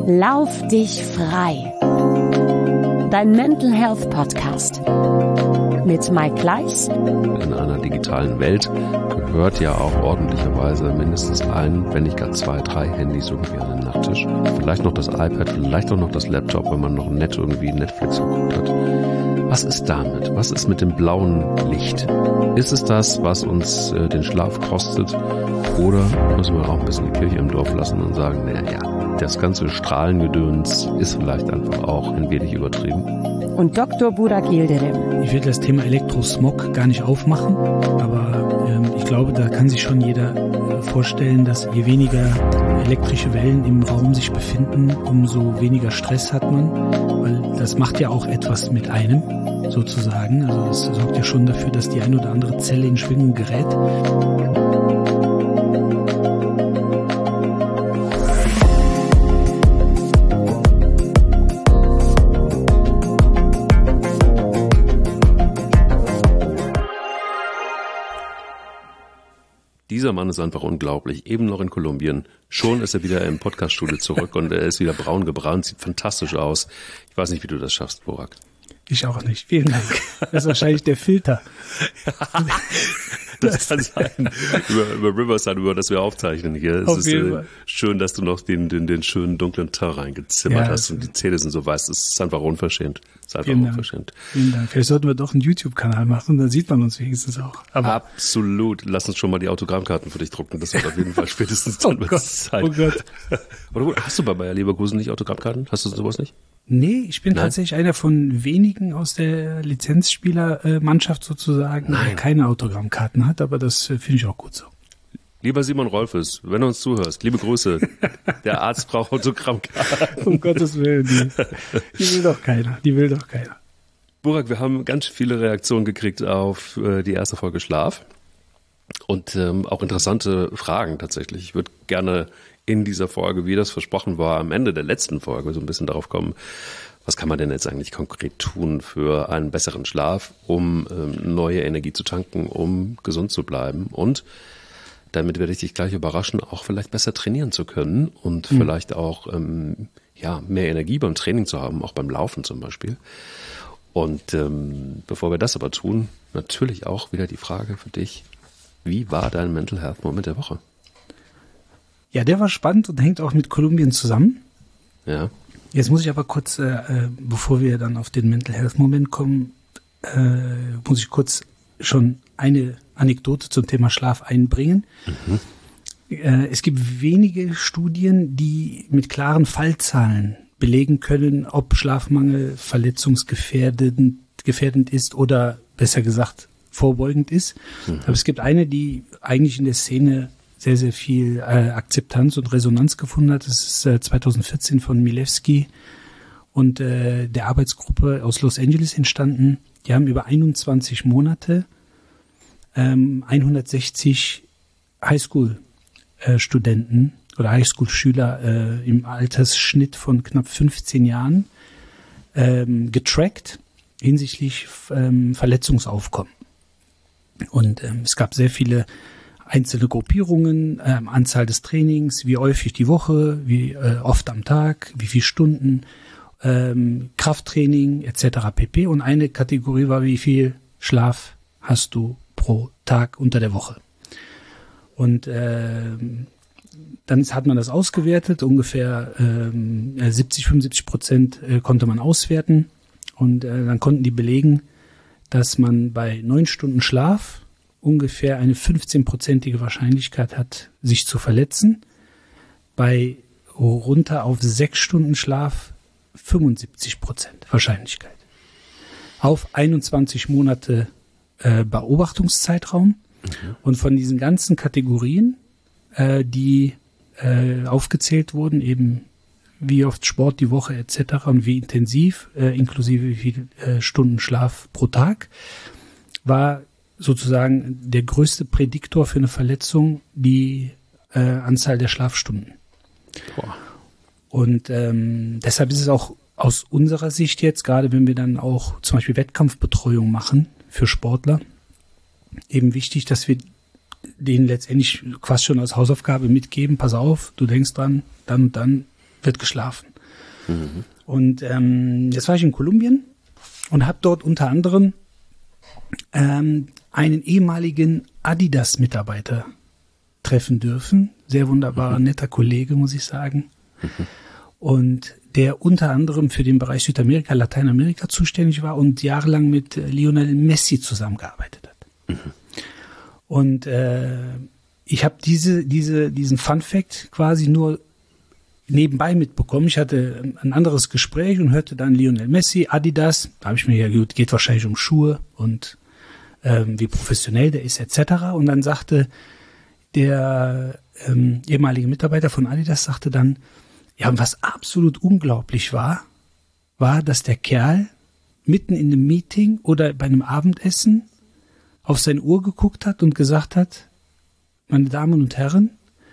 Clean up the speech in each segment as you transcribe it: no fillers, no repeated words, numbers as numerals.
Lauf dich frei. Dein Mental Health Podcast mit Mike Kleiss. In einer digitalen Welt gehört ja auch ordentlicherweise mindestens ein, wenn nicht gar 2, 3 Handys irgendwie an den Nachttisch. Vielleicht noch das iPad, vielleicht auch noch das Laptop, wenn man noch nett irgendwie Netflix geguckt hat. Was ist damit? Was ist mit dem blauen Licht? Ist es das, was uns den Schlaf kostet? Oder müssen wir auch ein bisschen die Kirche im Dorf lassen und sagen, naja, das ganze Strahlengedöns ist vielleicht einfach auch ein wenig übertrieben? Und Dr. Burak Yildirim. Ich will das Thema Elektrosmog gar nicht aufmachen, aber ich glaube, da kann sich schon jeder vorstellen, dass je weniger elektrische Wellen im Raum sich befinden, umso weniger Stress hat man, weil das macht ja auch etwas mit einem, sozusagen. Also das sorgt ja schon dafür, dass die ein oder andere Zelle in Schwingung gerät. Dieser Mann ist einfach unglaublich. Eben noch in Kolumbien. Schon ist er wieder im Podcaststudio zurück und er ist wieder braun gebrannt, sieht fantastisch aus. Ich weiß nicht, wie du das schaffst, Burak. Ich auch nicht. Vielen Dank. Das ist wahrscheinlich der Filter. Das kann sein. Über Riverside, über das wir aufzeichnen hier. Es ist schön, dass du noch den schönen dunklen Teint reingezimmert hast und die Zähne sind so weiß. Das ist einfach unverschämt. Vielen Dank. Vielleicht sollten wir doch einen YouTube-Kanal machen, dann sieht man uns wenigstens auch. Aber absolut. Lass uns schon mal die Autogrammkarten für dich drucken. Das wird auf jeden Fall spätestens Zeit. Oh Gott. Oder hast du bei Bayer Leverkusen nicht Autogrammkarten? Hast du sowas nicht? Nee, ich bin tatsächlich einer von wenigen aus der Lizenzspielermannschaft sozusagen, der keine Autogrammkarten hat, aber das finde ich auch gut so. Lieber Simon Rolfes, wenn du uns zuhörst, liebe Grüße. Der Arzt braucht Autogrammkarten. Um Gottes Willen, die will doch keiner. Burak, wir haben ganz viele Reaktionen gekriegt auf die erste Folge Schlaf und auch interessante Fragen tatsächlich. Ich würde gerne in dieser Folge, wie das versprochen war, am Ende der letzten Folge so ein bisschen darauf kommen, was kann man denn jetzt eigentlich konkret tun für einen besseren Schlaf, um neue Energie zu tanken, um gesund zu bleiben und damit werde ich dich gleich überraschen, auch vielleicht besser trainieren zu können und vielleicht auch mehr Energie beim Training zu haben, auch beim Laufen zum Beispiel. Und bevor wir das aber tun, natürlich auch wieder die Frage für dich, wie war dein Mental Health Moment der Woche? Ja, der war spannend und hängt auch mit Kolumbien zusammen. Ja. Jetzt muss ich aber kurz, bevor wir dann auf den Mental Health Moment kommen, muss ich kurz schon eine Anekdote zum Thema Schlaf einbringen. Es gibt wenige Studien, die mit klaren Fallzahlen belegen können, ob Schlafmangel verletzungsgefährdend ist oder besser gesagt vorbeugend ist. Aber es gibt eine, die eigentlich in der Szene sehr, sehr viel Akzeptanz und Resonanz gefunden hat. Das ist 2014 von Milewski und der Arbeitsgruppe aus Los Angeles entstanden. Die haben über 21 Monate 160 Highschool-Studenten oder Highschool-Schüler im Altersschnitt von knapp 15 Jahren getrackt hinsichtlich Verletzungsaufkommen. Und es gab sehr viele einzelne Gruppierungen, Anzahl des Trainings, wie häufig die Woche, wie oft am Tag, wie viele Stunden, Krafttraining etc. pp. Und eine Kategorie war, wie viel Schlaf hast du pro Tag unter der Woche. Und dann hat man das ausgewertet, ungefähr 70-75% konnte man auswerten. Und dann konnten die belegen, dass man bei 9 Stunden Schlaf ungefähr eine 15-prozentige Wahrscheinlichkeit hat, sich zu verletzen. Bei runter auf 6 Stunden Schlaf 75% Wahrscheinlichkeit. Auf 21 Monate Beobachtungszeitraum. Und von diesen ganzen Kategorien, die aufgezählt wurden, eben wie oft Sport die Woche etc. und wie intensiv, inklusive wie viele Stunden Schlaf pro Tag, war sozusagen der größte Prädiktor für eine Verletzung die Anzahl der Schlafstunden. Boah. Und deshalb ist es auch aus unserer Sicht jetzt, gerade wenn wir dann auch zum Beispiel Wettkampfbetreuung machen für Sportler, eben wichtig, dass wir denen letztendlich quasi schon als Hausaufgabe mitgeben, pass auf, du denkst dran, dann und dann wird geschlafen. Und jetzt war ich in Kolumbien und habe dort unter anderem einen ehemaligen Adidas-Mitarbeiter treffen dürfen. Sehr wunderbarer, netter Kollege, muss ich sagen. Und der unter anderem für den Bereich Südamerika, Lateinamerika zuständig war und jahrelang mit Lionel Messi zusammengearbeitet hat. Und ich habe diesen Fun-Fact quasi nur nebenbei mitbekommen. Ich hatte ein anderes Gespräch und hörte dann Lionel Messi, Adidas. Da habe ich mir ja gut, geht wahrscheinlich um Schuhe und wie professionell der ist etc. Und dann sagte der ehemalige Mitarbeiter von Adidas, sagte dann, ja, und was absolut unglaublich war, dass der Kerl mitten in einem Meeting oder bei einem Abendessen auf seine Uhr geguckt hat und gesagt hat, meine Damen und Herren,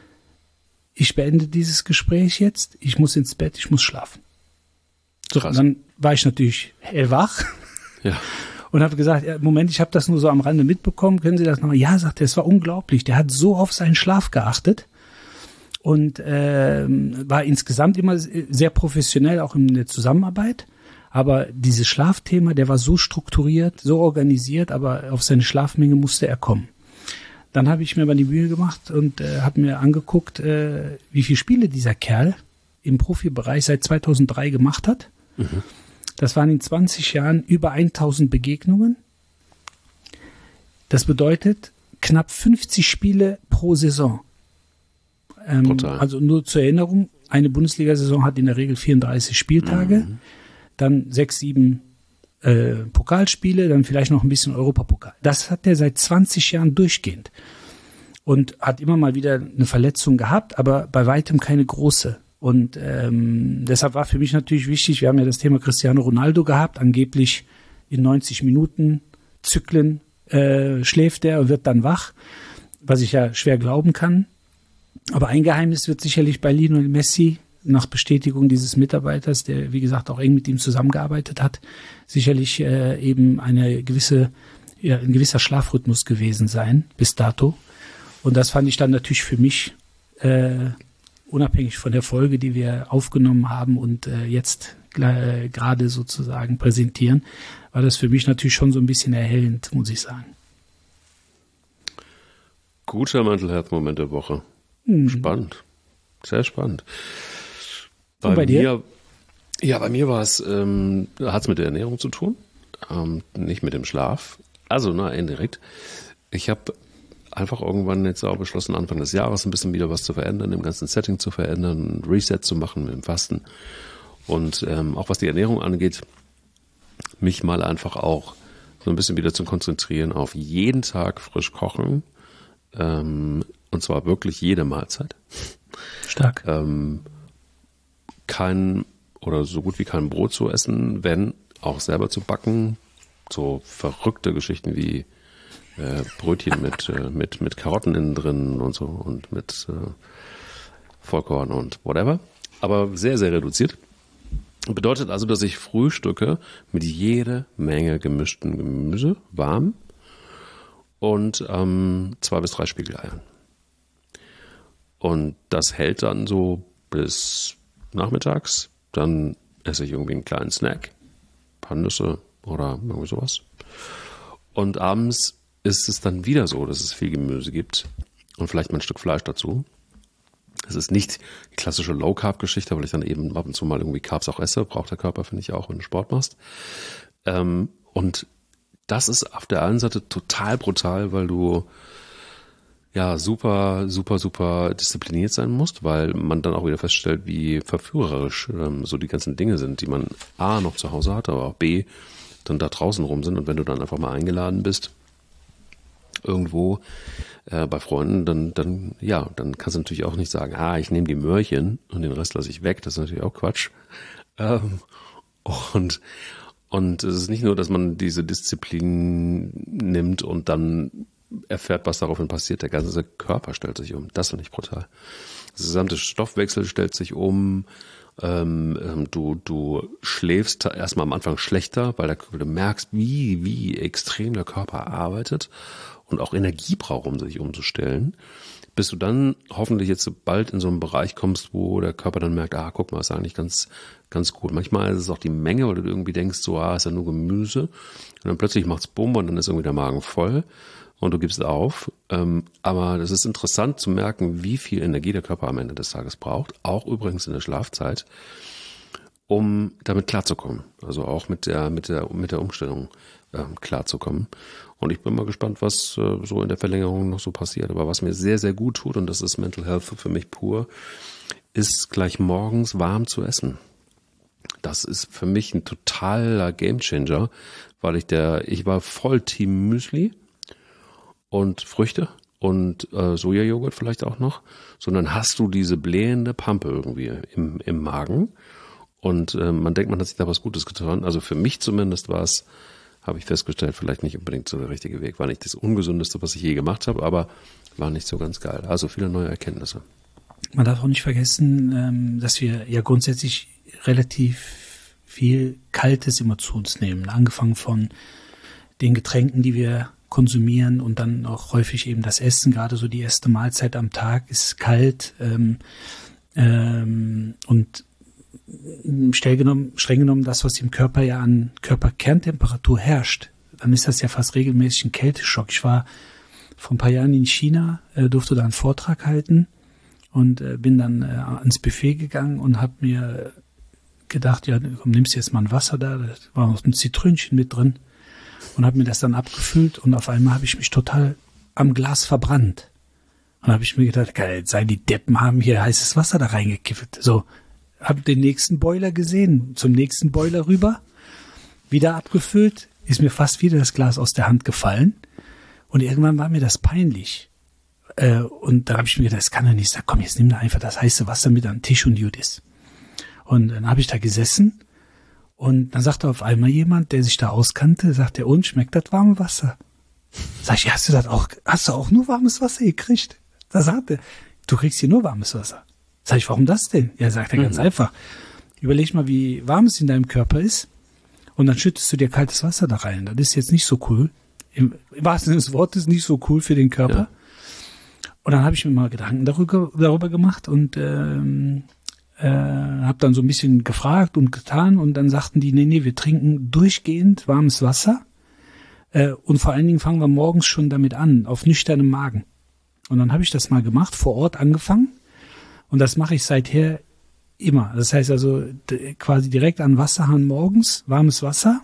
ich beende dieses Gespräch jetzt, ich muss ins Bett, ich muss schlafen. So, dann war ich natürlich hellwach und habe gesagt, ja, Moment, ich habe das nur so am Rande mitbekommen, können Sie das nochmal? Ja, sagt er, es war unglaublich, der hat so auf seinen Schlaf geachtet. Und war insgesamt immer sehr professionell, auch in der Zusammenarbeit. Aber dieses Schlafthema, der war so strukturiert, so organisiert, aber auf seine Schlafmenge musste er kommen. Dann habe ich mir mal die Mühe gemacht und habe mir angeguckt, wie viele Spiele dieser Kerl im Profibereich seit 2003 gemacht hat. Das waren in 20 Jahren über 1000 Begegnungen. Das bedeutet knapp 50 Spiele pro Saison. Also nur zur Erinnerung, eine Bundesliga-Saison hat in der Regel 34 Spieltage, dann 6, 7 Pokalspiele, dann vielleicht noch ein bisschen Europapokal. Das hat er seit 20 Jahren durchgehend und hat immer mal wieder eine Verletzung gehabt, aber bei weitem keine große. Und deshalb war für mich natürlich wichtig, wir haben ja das Thema Cristiano Ronaldo gehabt, angeblich in 90 Minuten Zyklen schläft er und wird dann wach, was ich ja schwer glauben kann. Aber ein Geheimnis wird sicherlich bei Lionel Messi nach Bestätigung dieses Mitarbeiters, der wie gesagt auch eng mit ihm zusammengearbeitet hat, sicherlich eben ein gewisser Schlafrhythmus gewesen sein bis dato. Und das fand ich dann natürlich für mich unabhängig von der Folge, die wir aufgenommen haben und jetzt gerade sozusagen präsentieren, war das für mich natürlich schon so ein bisschen erhellend, muss ich sagen. Guter Mental-Health-Moment der Woche. Spannend. Sehr spannend. Bei dir? Bei mir war es, hat es mit der Ernährung zu tun, nicht mit dem Schlaf. Also, indirekt. Ich habe einfach irgendwann jetzt auch beschlossen, Anfang des Jahres ein bisschen wieder was zu verändern, im ganzen Setting zu verändern, ein Reset zu machen mit dem Fasten. Und auch was die Ernährung angeht, mich mal einfach auch so ein bisschen wieder zu konzentrieren auf jeden Tag frisch kochen. Und zwar wirklich jede Mahlzeit. Stark. Kein oder so gut wie kein Brot zu essen, wenn auch selber zu backen. So verrückte Geschichten wie Brötchen mit Karotten innen drin und so und mit Vollkorn und whatever. Aber sehr, sehr reduziert. Bedeutet also, dass ich frühstücke mit jede Menge gemischten Gemüse, warm und 2 bis 3 Spiegeleiern. Und das hält dann so bis nachmittags. Dann esse ich irgendwie einen kleinen Snack, ein paar Nüsse oder irgendwie sowas. Und abends ist es dann wieder so, dass es viel Gemüse gibt und vielleicht mal ein Stück Fleisch dazu. Es ist nicht die klassische Low-Carb-Geschichte, weil ich dann eben ab und zu mal irgendwie Carbs auch esse. Braucht der Körper, finde ich auch, wenn du Sport machst. Und das ist auf der einen Seite total brutal, weil du ja super, super, super diszipliniert sein musst, weil man dann auch wieder feststellt, wie verführerisch so die ganzen Dinge sind, die man A noch zu Hause hat, aber auch B dann da draußen rum sind. Und wenn du dann einfach mal eingeladen bist, irgendwo bei Freunden, dann kannst du natürlich auch nicht sagen, ich nehme die Möhrchen und den Rest lasse ich weg. Das ist natürlich auch Quatsch. Und es ist nicht nur, dass man diese Disziplin nimmt und dann erfährt, was daraufhin passiert. Der ganze Körper stellt sich um. Das finde ich brutal. Das gesamte Stoffwechsel stellt sich um. Du schläfst erstmal am Anfang schlechter, weil du merkst, wie extrem der Körper arbeitet und auch Energie braucht, um sich umzustellen. bis du dann hoffentlich jetzt bald in so einen Bereich kommst, wo der Körper dann merkt, guck mal, ist eigentlich ganz, ganz gut. Manchmal ist es auch die Menge, weil du irgendwie denkst, so, ist ja nur Gemüse. Und dann plötzlich macht's Bumm und dann ist irgendwie der Magen voll und du gibst auf. Aber das ist interessant zu merken, wie viel Energie der Körper am Ende des Tages braucht, auch übrigens in der Schlafzeit, um damit klarzukommen. Also auch mit der Umstellung klarzukommen. Und ich bin mal gespannt, was so in der Verlängerung noch so passiert. Aber was mir sehr, sehr gut tut, und das ist Mental Health für mich pur, ist gleich morgens warm zu essen. Das ist für mich ein totaler Gamechanger, weil ich war voll Team Müsli und Früchte und Sojajoghurt vielleicht auch noch. Sondern hast du diese blähende Pampe irgendwie im Magen. Und man denkt, man hat sich da was Gutes getan. Also für mich zumindest habe ich festgestellt, vielleicht nicht unbedingt so der richtige Weg. War nicht das Ungesündeste, was ich je gemacht habe, aber war nicht so ganz geil. Also viele neue Erkenntnisse. Man darf auch nicht vergessen, dass wir ja grundsätzlich relativ viel Kaltes immer zu uns nehmen. Angefangen von den Getränken, die wir konsumieren und dann auch häufig eben das Essen. Gerade so die erste Mahlzeit am Tag ist kalt und streng genommen das, was im Körper ja an Körperkerntemperatur herrscht, dann ist das ja fast regelmäßig ein Kälteschock. Ich war vor ein paar Jahren in China, durfte da einen Vortrag halten und bin dann ans Buffet gegangen und habe mir gedacht, ja, komm, nimmst jetzt mal ein Wasser da war noch ein Zitrönchen mit drin und habe mir das dann abgefüllt und auf einmal habe ich mich total am Glas verbrannt. Und habe ich mir gedacht, geil, die Deppen haben hier heißes Wasser da reingekippt. So, habe den nächsten Boiler gesehen, zum nächsten Boiler rüber, wieder abgefüllt, ist mir fast wieder das Glas aus der Hand gefallen und irgendwann war mir das peinlich. Und dann habe ich mir gedacht, das kann doch nicht sein, komm, jetzt nimm da einfach das heiße Wasser mit an den Tisch und gut ist. Und dann habe ich da gesessen und dann sagte auf einmal jemand, der sich da auskannte, sagt und schmeckt das warme Wasser? Sag ich, hast du auch nur warmes Wasser gekriegt? Da sagt er, du kriegst hier nur warmes Wasser. Sag ich, warum das denn? Ja, sagt er ganz einfach. Überleg mal, wie warm es in deinem Körper ist und dann schüttest du dir kaltes Wasser da rein. Das ist jetzt nicht so cool. Im wahrsten Sinne des Wortes nicht so cool für den Körper. Ja. Und dann habe ich mir mal Gedanken darüber gemacht und habe dann so ein bisschen gefragt und getan und dann sagten die, nee, wir trinken durchgehend warmes Wasser und vor allen Dingen fangen wir morgens schon damit an, auf nüchternem Magen. Und dann habe ich das mal gemacht, vor Ort angefangen und das mache ich seither immer. Das heißt also quasi direkt an Wasserhahn morgens, warmes Wasser,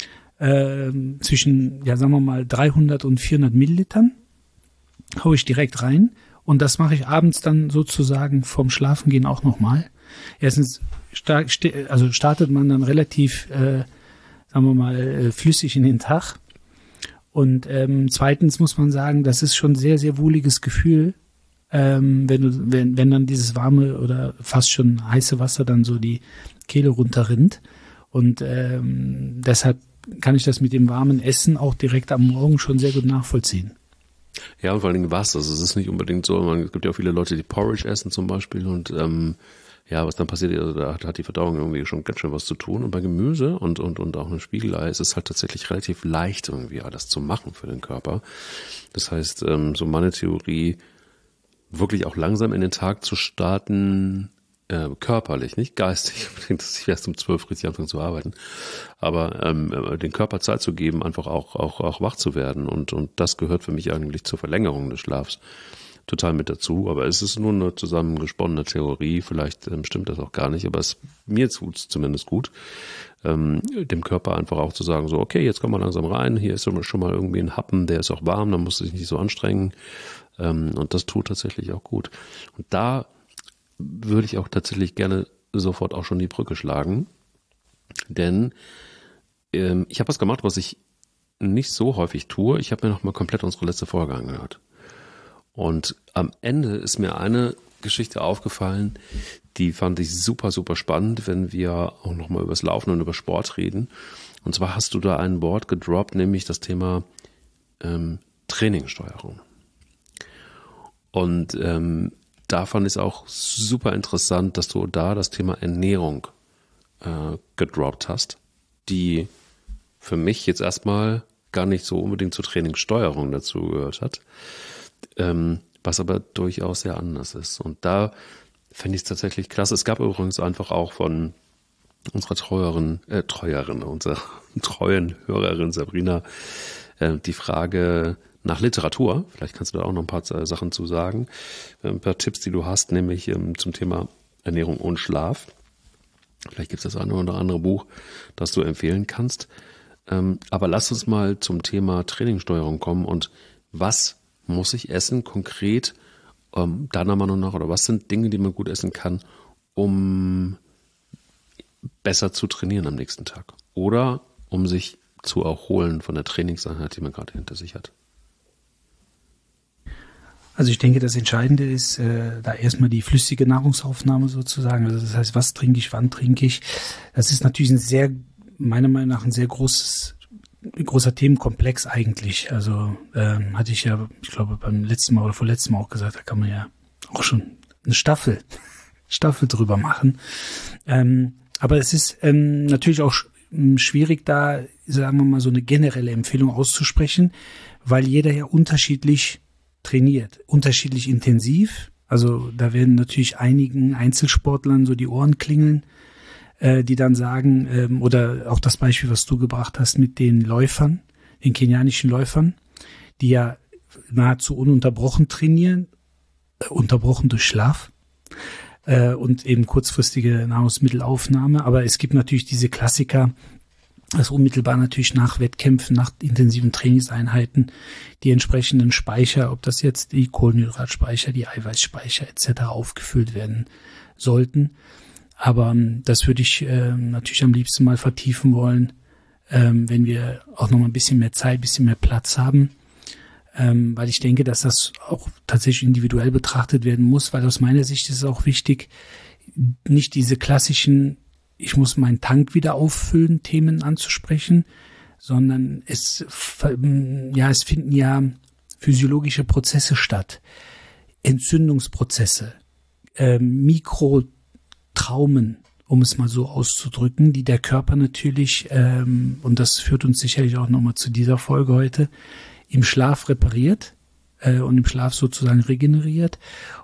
zwischen, ja sagen wir mal 300 und 400 Millilitern, haue ich direkt rein und das mache ich abends dann sozusagen vorm Schlafengehen auch nochmal. Erstens startet man dann relativ, sagen wir mal, flüssig in den Tag. Und zweitens muss man sagen, das ist schon ein sehr, sehr wohliges Gefühl, wenn dann dieses warme oder fast schon heiße Wasser dann so die Kehle runterrinnt. Und deshalb kann ich das mit dem warmen Essen auch direkt am Morgen schon sehr gut nachvollziehen. Ja, und vor allen Dingen was. Also es ist nicht unbedingt so, es gibt ja auch viele Leute, die Porridge essen zum Beispiel und ja, was dann passiert, also da hat die Verdauung irgendwie schon ganz schön was zu tun. Und bei Gemüse und auch einem Spiegelei ist es halt tatsächlich relativ leicht, irgendwie alles zu machen für den Körper. Das heißt, so meine Theorie, wirklich auch langsam in den Tag zu starten, körperlich, nicht geistig, dass ich erst um 12 richtig anfange zu arbeiten, aber den Körper Zeit zu geben, einfach auch wach zu werden. Und das gehört für mich eigentlich zur Verlängerung des Schlafs total mit dazu, aber es ist nur eine zusammengesponnene Theorie, vielleicht stimmt das auch gar nicht, aber mir tut es zumindest gut, dem Körper einfach auch zu sagen, so okay, jetzt komm mal langsam rein, hier ist schon mal irgendwie ein Happen, der ist auch warm, dann musst du dich nicht so anstrengen und das tut tatsächlich auch gut. Und da würde ich auch tatsächlich gerne sofort auch schon die Brücke schlagen, denn ich habe was gemacht, was ich nicht so häufig tue, ich habe mir nochmal komplett unsere letzte Folge angehört. Und am Ende ist mir eine Geschichte aufgefallen, die fand ich super, super spannend, wenn wir auch nochmal über das Laufen und über Sport reden. Und zwar hast du da ein Wort gedroppt, nämlich das Thema Trainingssteuerung. Und da fand ich es auch super interessant, dass du da das Thema Ernährung gedroppt hast, die für mich jetzt erstmal gar nicht so unbedingt zur Trainingssteuerung dazu gehört hat. was aber durchaus sehr anders ist. Und da finde ich es tatsächlich klasse. Es gab übrigens einfach auch von unserer unserer treuen Hörerin Sabrina die Frage nach Literatur. Vielleicht kannst du da auch noch ein paar Sachen zu sagen. Ein paar Tipps, die du hast, nämlich zum Thema Ernährung und Schlaf. Vielleicht gibt es das eine oder andere Buch, das du empfehlen kannst. Aber lass uns mal zum Thema Trainingssteuerung kommen. Und was muss ich essen konkret, deiner Meinung nach? Oder was sind Dinge, die man gut essen kann, um besser zu trainieren am nächsten Tag? Oder um sich zu erholen von der Trainingseinheit, die man gerade hinter sich hat? Also ich denke, das Entscheidende ist da erstmal die flüssige Nahrungsaufnahme sozusagen. Also das heißt, was trinke ich, wann trinke ich? Das ist natürlich meiner Meinung nach ein sehr großer Themenkomplex eigentlich. Also hatte ich ja, ich glaube beim letzten Mal oder vorletzten Mal auch gesagt, da kann man ja auch schon eine Staffel drüber machen. Aber es ist natürlich auch schwierig, da, sagen wir mal, so eine generelle Empfehlung auszusprechen, weil jeder ja unterschiedlich trainiert, unterschiedlich intensiv. Also da werden natürlich einigen Einzelsportlern so die Ohren klingeln, die dann sagen, oder auch das Beispiel, was du gebracht hast mit den Läufern, den kenianischen Läufern, die ja nahezu ununterbrochen trainieren, unterbrochen durch Schlaf und eben kurzfristige Nahrungsmittelaufnahme. Aber es gibt natürlich diese Klassiker, dass unmittelbar natürlich nach Wettkämpfen, nach intensiven Trainingseinheiten die entsprechenden Speicher, ob das jetzt die Kohlenhydratspeicher, die Eiweißspeicher etc. aufgefüllt werden sollten. Aber das würde ich natürlich am liebsten mal vertiefen wollen, wenn wir auch noch mal ein bisschen mehr Zeit, ein bisschen mehr Platz haben, weil ich denke, dass das auch tatsächlich individuell betrachtet werden muss, weil aus meiner Sicht ist es auch wichtig, nicht diese klassischen ich muss meinen Tank wieder auffüllen, Themen anzusprechen, sondern es finden ja physiologische Prozesse statt, Entzündungsprozesse, Mikrotraumen, um es mal so auszudrücken, die der Körper natürlich, und das führt uns sicherlich auch nochmal zu dieser Folge heute, im Schlaf repariert und im Schlaf sozusagen regeneriert.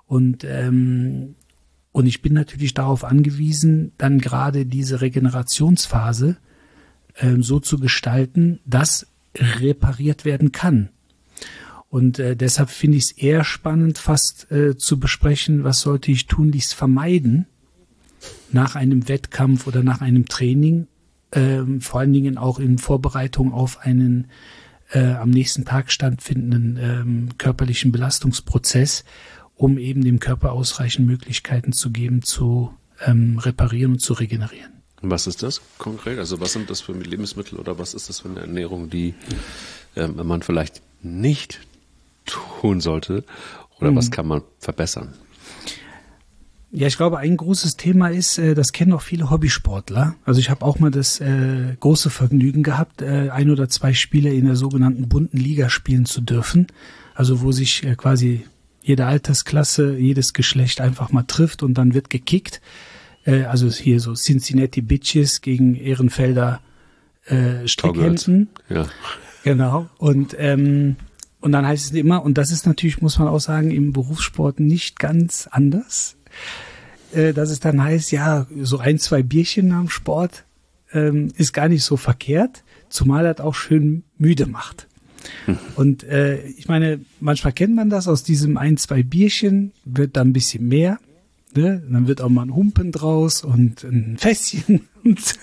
Und ich bin natürlich darauf angewiesen, dann gerade diese Regenerationsphase so zu gestalten, dass repariert werden kann. Und deshalb finde ich es eher spannend, fast zu besprechen, was sollte ich tunlichst vermeiden nach einem Wettkampf oder nach einem Training, vor allen Dingen auch in Vorbereitung auf einen am nächsten Tag stattfindenden körperlichen Belastungsprozess, um eben dem Körper ausreichend Möglichkeiten zu geben, zu reparieren und zu regenerieren. Was ist das konkret? Also was sind das für Lebensmittel oder was ist das für eine Ernährung, die man vielleicht nicht tun sollte? Oder was kann man verbessern? Ja, ich glaube, ein großes Thema ist, das kennen auch viele Hobbysportler. Also ich habe auch mal das große Vergnügen gehabt, 1 oder 2 Spiele in der sogenannten bunten Liga spielen zu dürfen. Also wo sich quasi jede Altersklasse, jedes Geschlecht einfach mal trifft und dann wird gekickt. Also hier so Cincinnati Bitches gegen Ehrenfelder Strickhemden. Ja. Genau. Und dann heißt es immer, und das ist natürlich, muss man auch sagen, im Berufssport nicht ganz anders, dass es dann heißt, ja, so 1, 2 Bierchen nach dem Sport ist gar nicht so verkehrt, zumal das auch schön müde macht. Und ich meine, manchmal kennt man das, aus diesem 1, 2 Bierchen wird dann ein bisschen mehr, ne? Dann wird auch mal ein Humpen draus und ein Fässchen. Nicht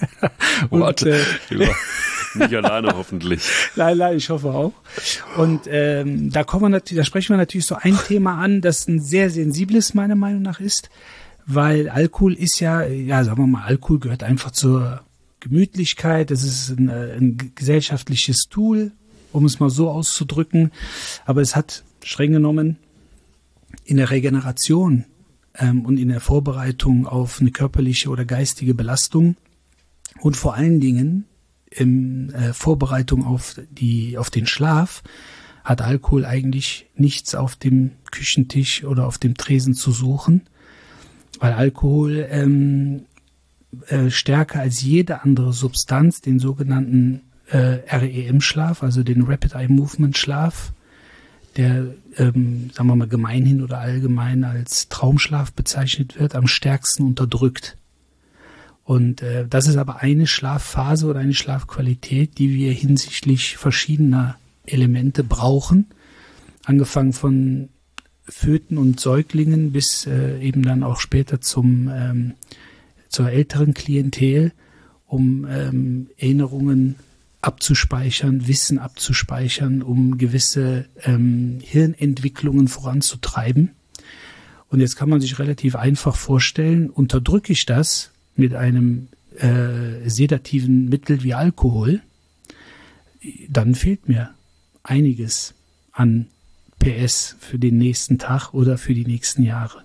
alleine hoffentlich. Nein, ich hoffe auch. Und da sprechen wir natürlich so ein Thema an, das ein sehr sensibles meiner Meinung nach ist, weil Alkohol ist ja, sagen wir mal, Alkohol gehört einfach zur Gemütlichkeit, das ist ein gesellschaftliches Tool, um es mal so auszudrücken, aber es hat streng genommen in der Regeneration und in der Vorbereitung auf eine körperliche oder geistige Belastung und vor allen Dingen in Vorbereitung auf den Schlaf hat Alkohol eigentlich nichts auf dem Küchentisch oder auf dem Tresen zu suchen, weil Alkohol stärker als jede andere Substanz den sogenannten REM-Schlaf, also den Rapid Eye Movement Schlaf, der, sagen wir mal, gemeinhin oder allgemein als Traumschlaf bezeichnet wird, am stärksten unterdrückt. Und das ist aber eine Schlafphase oder eine Schlafqualität, die wir hinsichtlich verschiedener Elemente brauchen, angefangen von Föten und Säuglingen bis eben dann auch später zur älteren Klientel, um Erinnerungen abzuspeichern, Wissen abzuspeichern, um gewisse Hirnentwicklungen voranzutreiben. Und jetzt kann man sich relativ einfach vorstellen, unterdrücke ich das mit einem sedativen Mittel wie Alkohol, dann fehlt mir einiges an PS für den nächsten Tag oder für die nächsten Jahre.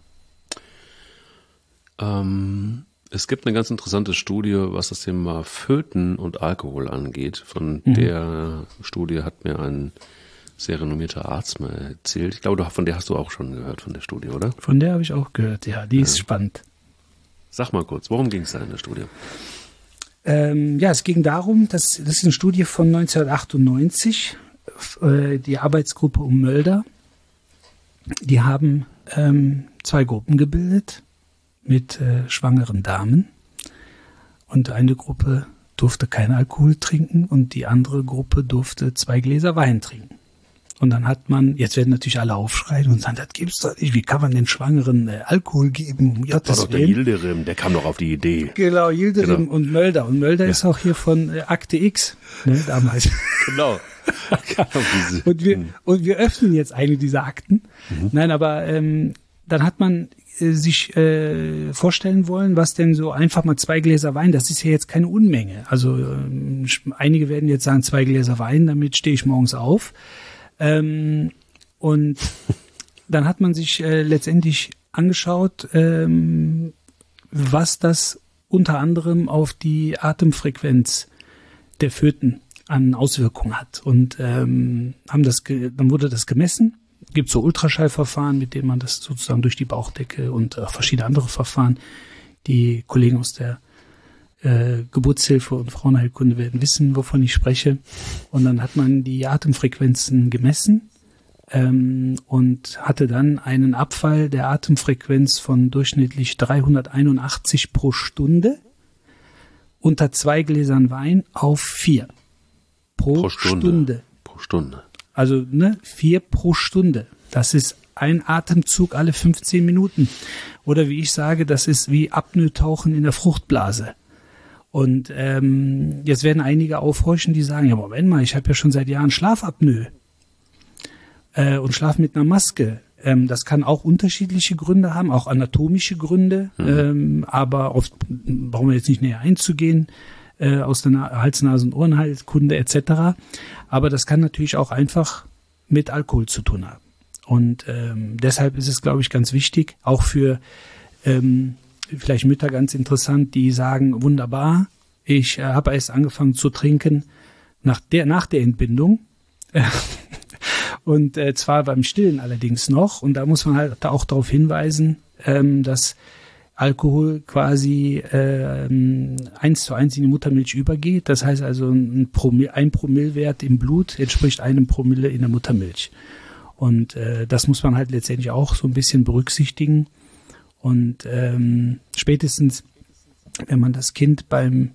Es gibt eine ganz interessante Studie, was das Thema Föten und Alkohol angeht. Von der Studie hat mir ein sehr renommierter Arzt mal erzählt. Ich glaube, von der hast du auch schon gehört, von der Studie, oder? Von der habe ich auch gehört, ja. Die ist spannend. Sag mal kurz, worum ging es da in der Studie? Es ging darum, das ist eine Studie von 1998, die Arbeitsgruppe um Mölder. Die haben 2 Gruppen gebildet mit schwangeren Damen. Und eine Gruppe durfte kein Alkohol trinken und die andere Gruppe durfte 2 Gläser Wein trinken. Und dann hat man, jetzt werden natürlich alle aufschreien und sagen, das gibt's doch nicht, wie kann man den Schwangeren Alkohol geben? Das war doch der Yildirim, der kam doch auf die Idee. Genau, Yildirim und Mölder. Und Mölder ist auch hier von Akte X, ne, damals. Genau. und wir öffnen jetzt eine dieser Akten. Nein, aber dann hat man sich vorstellen wollen, was denn so einfach mal 2 Gläser Wein, das ist ja jetzt keine Unmenge. Also einige werden jetzt sagen, 2 Gläser Wein, damit stehe ich morgens auf. Und dann hat man sich letztendlich angeschaut, was das unter anderem auf die Atemfrequenz der Föten an Auswirkungen hat. Und dann wurde das gemessen. Es gibt so Ultraschallverfahren, mit denen man das sozusagen durch die Bauchdecke und verschiedene andere Verfahren. Die Kollegen aus der Geburtshilfe und Frauenheilkunde werden wissen, wovon ich spreche. Und dann hat man die Atemfrequenzen gemessen und hatte dann einen Abfall der Atemfrequenz von durchschnittlich 381 pro Stunde unter 2 Gläsern Wein auf 4 pro Stunde. Pro Stunde. Also 4 pro Stunde. Das ist ein Atemzug alle 15 Minuten. Oder wie ich sage, das ist wie Apnoe-Tauchen in der Fruchtblase. Und jetzt werden einige aufhorchen, die sagen, ja Moment mal, ich habe ja schon seit Jahren Schlafapnoe und schlafe mit einer Maske. Das kann auch unterschiedliche Gründe haben, auch anatomische Gründe, aber oft brauchen wir jetzt nicht näher einzugehen, aus der Hals-, Nasen-, Ohrenheilkunde etc. Aber das kann natürlich auch einfach mit Alkohol zu tun haben. Und deshalb ist es, glaube ich, ganz wichtig, auch für vielleicht Mütter ganz interessant, die sagen, wunderbar, ich habe erst angefangen zu trinken nach der Entbindung und zwar beim Stillen allerdings noch. Und da muss man halt auch darauf hinweisen, dass Alkohol quasi 1:1 in die Muttermilch übergeht. Das heißt also, ein Promillewert im Blut entspricht 1 Promille in der Muttermilch. Und das muss man halt letztendlich auch so ein bisschen berücksichtigen. Und spätestens, wenn man das Kind beim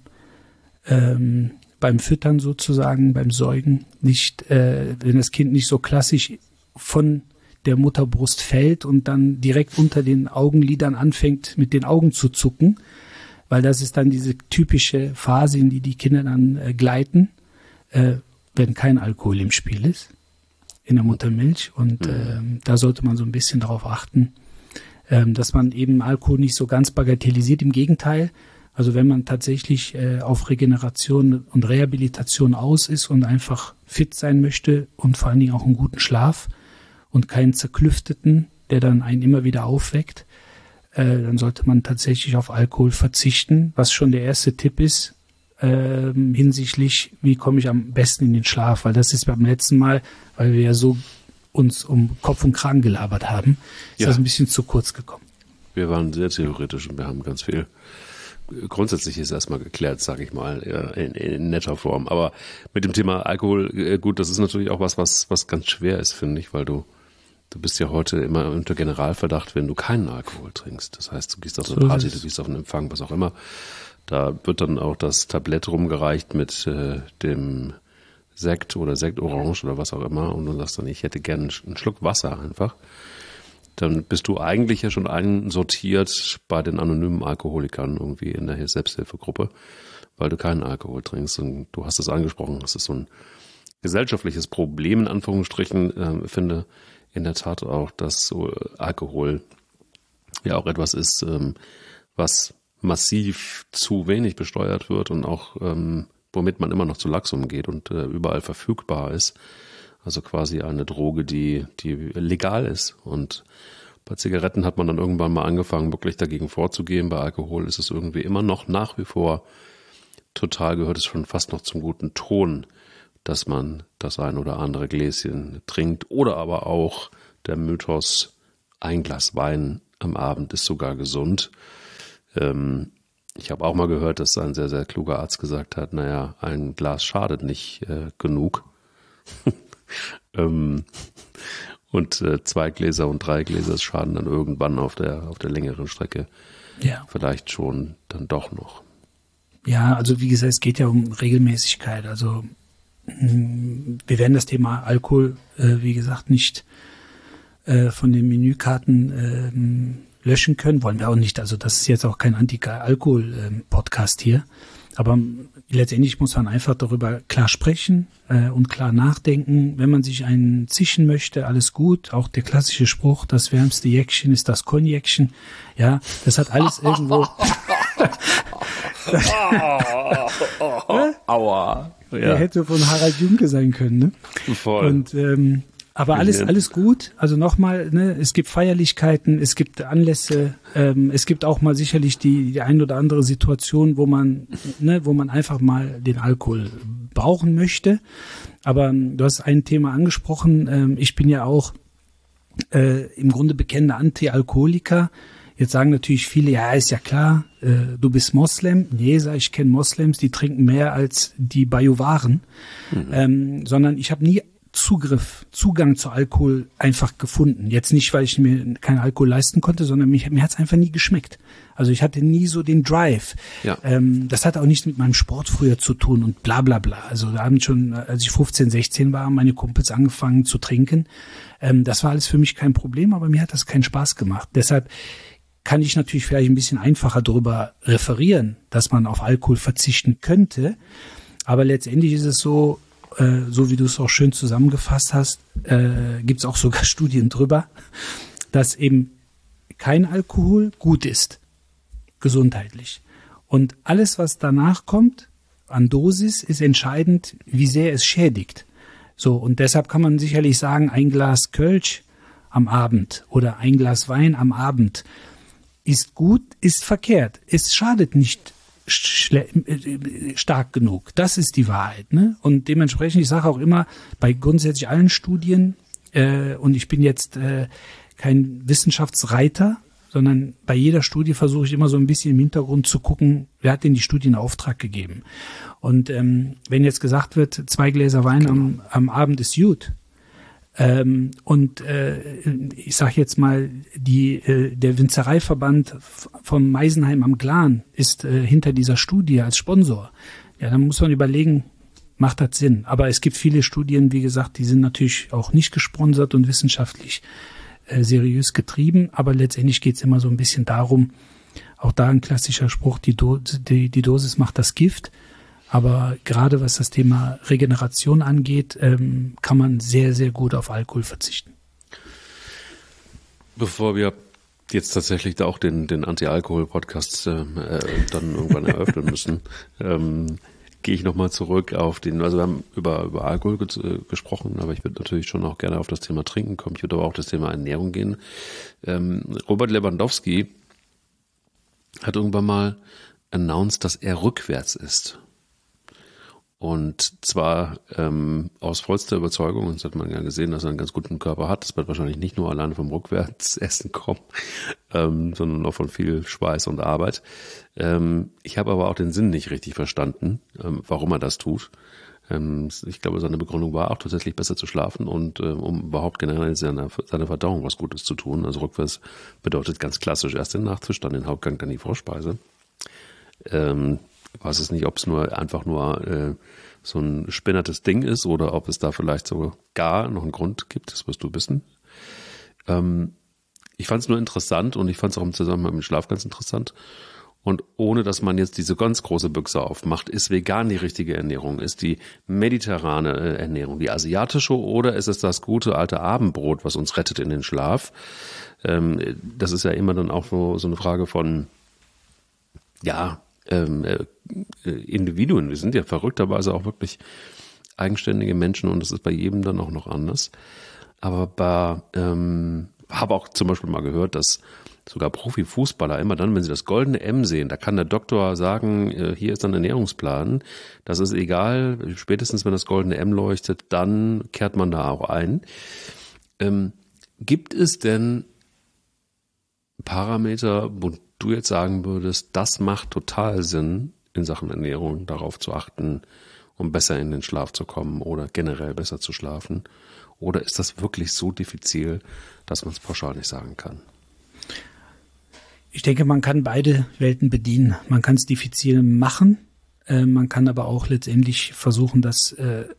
Füttern sozusagen, beim Säugen nicht, wenn das Kind nicht so klassisch von der Mutterbrust fällt und dann direkt unter den Augenlidern anfängt, mit den Augen zu zucken, weil das ist dann diese typische Phase, in die die Kinder dann gleiten, wenn kein Alkohol im Spiel ist, in der Muttermilch. Und da sollte man so ein bisschen darauf achten, dass man eben Alkohol nicht so ganz bagatellisiert. Im Gegenteil, also wenn man tatsächlich auf Regeneration und Rehabilitation aus ist und einfach fit sein möchte und vor allen Dingen auch einen guten Schlaf und keinen zerklüfteten, der dann einen immer wieder aufweckt, dann sollte man tatsächlich auf Alkohol verzichten, was schon der erste Tipp ist, hinsichtlich, wie komme ich am besten in den Schlaf, weil das ist beim letzten Mal, weil wir ja so uns um Kopf und Kragen gelabert haben, ist das ein bisschen zu kurz gekommen. Wir waren sehr theoretisch und wir haben ganz viel Grundsätzlich ist erstmal geklärt, sage ich mal, in netter Form. Aber mit dem Thema Alkohol, gut, das ist natürlich auch was ganz schwer ist, finde ich, weil du bist ja heute immer unter Generalverdacht, wenn du keinen Alkohol trinkst. Das heißt, du gehst auf eine Party, du gehst auf einen Empfang, was auch immer. Da wird dann auch das Tablett rumgereicht mit dem Sekt oder Sektorange oder was auch immer. Und du sagst dann, ich hätte gerne einen Schluck Wasser einfach. Dann bist du eigentlich ja schon einsortiert bei den anonymen Alkoholikern irgendwie in der Selbsthilfegruppe, weil du keinen Alkohol trinkst. Und du hast es angesprochen, es ist so ein gesellschaftliches Problem, in Anführungsstrichen. Finde in der Tat auch, dass so Alkohol ja auch etwas ist, was massiv zu wenig besteuert wird und auch womit man immer noch zu lax umgeht und überall verfügbar ist. Also quasi eine Droge, die legal ist. Und bei Zigaretten hat man dann irgendwann mal angefangen, wirklich dagegen vorzugehen. Bei Alkohol ist es irgendwie immer noch nach wie vor total, gehört es schon fast noch zum guten Ton, dass man das ein oder andere Gläschen trinkt. Oder aber auch der Mythos, ein Glas Wein am Abend ist sogar gesund. Ich habe auch mal gehört, dass ein sehr, sehr kluger Arzt gesagt hat, naja, ein Glas schadet nicht genug. Und 2 Gläser und 3 Gläser schaden dann irgendwann auf der längeren Strecke vielleicht schon dann doch noch. Ja, also wie gesagt, es geht ja um Regelmäßigkeit. Also wir werden das Thema Alkohol, wie gesagt, nicht von den Menükarten löschen können, wollen wir auch nicht. Also das ist jetzt auch kein Anti-Alkohol-Podcast hier. Aber letztendlich muss man einfach darüber klar sprechen und klar nachdenken. Wenn man sich einen zischen möchte, alles gut. Auch der klassische Spruch, das wärmste Jäckchen ist das Cognacchen. Ja, das hat alles irgendwo... Aua. Der hätte von Harald Junke sein können, ne? Voll. Und aber alles gut. Also nochmal, ne, es gibt Feierlichkeiten, es gibt Anlässe, es gibt auch mal sicherlich die ein oder andere Situation, wo man einfach mal den Alkohol brauchen möchte. Aber du hast ein Thema angesprochen. Ich bin ja auch im Grunde bekennender Anti-Alkoholiker. Jetzt sagen natürlich viele, ja, ist ja klar, du bist Moslem. Nee, sag ich, kenne Moslems, die trinken mehr als die Bajuwaren. Sondern ich habe nie Zugang zu Alkohol einfach gefunden. Jetzt nicht, weil ich mir keinen Alkohol leisten konnte, sondern mir hat es einfach nie geschmeckt. Also ich hatte nie so den Drive. Ja. Das hatte auch nichts mit meinem Sport früher zu tun und bla bla bla. Also da haben schon, als ich 15, 16 war, meine Kumpels angefangen zu trinken. Das war alles für mich kein Problem, aber mir hat das keinen Spaß gemacht. Deshalb kann ich natürlich vielleicht ein bisschen einfacher darüber referieren, dass man auf Alkohol verzichten könnte. Aber letztendlich ist es so, so wie du es auch schön zusammengefasst hast, gibt es auch sogar Studien drüber, dass eben kein Alkohol gut ist, gesundheitlich. Und alles, was danach kommt an Dosis, ist entscheidend, wie sehr es schädigt. So, und deshalb kann man sicherlich sagen, ein Glas Kölsch am Abend oder ein Glas Wein am Abend ist gut, ist verkehrt. Es schadet nicht stark genug. Das ist die Wahrheit, ne? Und dementsprechend, ich sage auch immer, bei grundsätzlich allen Studien, und ich bin jetzt kein Wissenschaftsreiter, sondern bei jeder Studie versuche ich immer so ein bisschen im Hintergrund zu gucken, wer hat denn die Studie in Auftrag gegeben. Und wenn jetzt gesagt wird, 2 Gläser Wein am Abend ist gut, ich sage jetzt mal, der Winzereiverband von Meisenheim am Glan ist hinter dieser Studie als Sponsor. Ja, dann muss man überlegen, macht das Sinn? Aber es gibt viele Studien, wie gesagt, die sind natürlich auch nicht gesponsert und wissenschaftlich seriös getrieben. Aber letztendlich geht es immer so ein bisschen darum, auch da ein klassischer Spruch, die Dosis macht das Gift. Aber gerade was das Thema Regeneration angeht, kann man sehr, sehr gut auf Alkohol verzichten. Bevor wir jetzt tatsächlich da auch den Anti-Alkohol-Podcast dann irgendwann eröffnen müssen, gehe ich nochmal zurück auf also wir haben über Alkohol gesprochen, aber ich würde natürlich schon auch gerne auf das Thema Trinken kommen. Ich würde aber auch das Thema Ernährung gehen. Robert Lewandowski hat irgendwann mal announced, dass er rückwärts ist. Und zwar aus vollster Überzeugung, und das hat man ja gesehen, dass er einen ganz guten Körper hat. Das wird wahrscheinlich nicht nur alleine vom Rückwärtsessen kommen, sondern auch von viel Schweiß und Arbeit. Ich habe aber auch den Sinn nicht richtig verstanden, warum er das tut. Ich glaube, seine Begründung war auch tatsächlich besser zu schlafen und um überhaupt generell seiner Verdauung was Gutes zu tun. Also rückwärts bedeutet ganz klassisch erst den Nachtisch, dann den Hauptgang, dann die Vorspeise. Ich weiß es nicht, ob es einfach nur so ein spinnertes Ding ist oder ob es da vielleicht sogar noch einen Grund gibt, das wirst du wissen. Ich fand es nur interessant und ich fand es auch im Zusammenhang mit Schlaf ganz interessant. Und ohne, dass man jetzt diese ganz große Büchse aufmacht, ist vegan die richtige Ernährung? Ist die mediterrane Ernährung die asiatische oder ist es das gute alte Abendbrot, was uns rettet in den Schlaf? Das ist ja immer dann auch so eine Frage von, Individuen. Wir sind ja verrückterweise auch wirklich eigenständige Menschen und das ist bei jedem dann auch noch anders. Aber habe auch zum Beispiel mal gehört, dass sogar Profifußballer immer dann, wenn sie das goldene M sehen, da kann der Doktor sagen, hier ist ein Ernährungsplan, das ist egal, spätestens wenn das goldene M leuchtet, dann kehrt man da auch ein. Gibt es denn Parameter, wo du jetzt sagen würdest, das macht total Sinn, in Sachen Ernährung darauf zu achten, um besser in den Schlaf zu kommen oder generell besser zu schlafen? Oder ist das wirklich so diffizil, dass man es pauschal nicht sagen kann? Ich denke, man kann beide Welten bedienen. Man kann es diffizil machen, man kann aber auch letztendlich versuchen, das,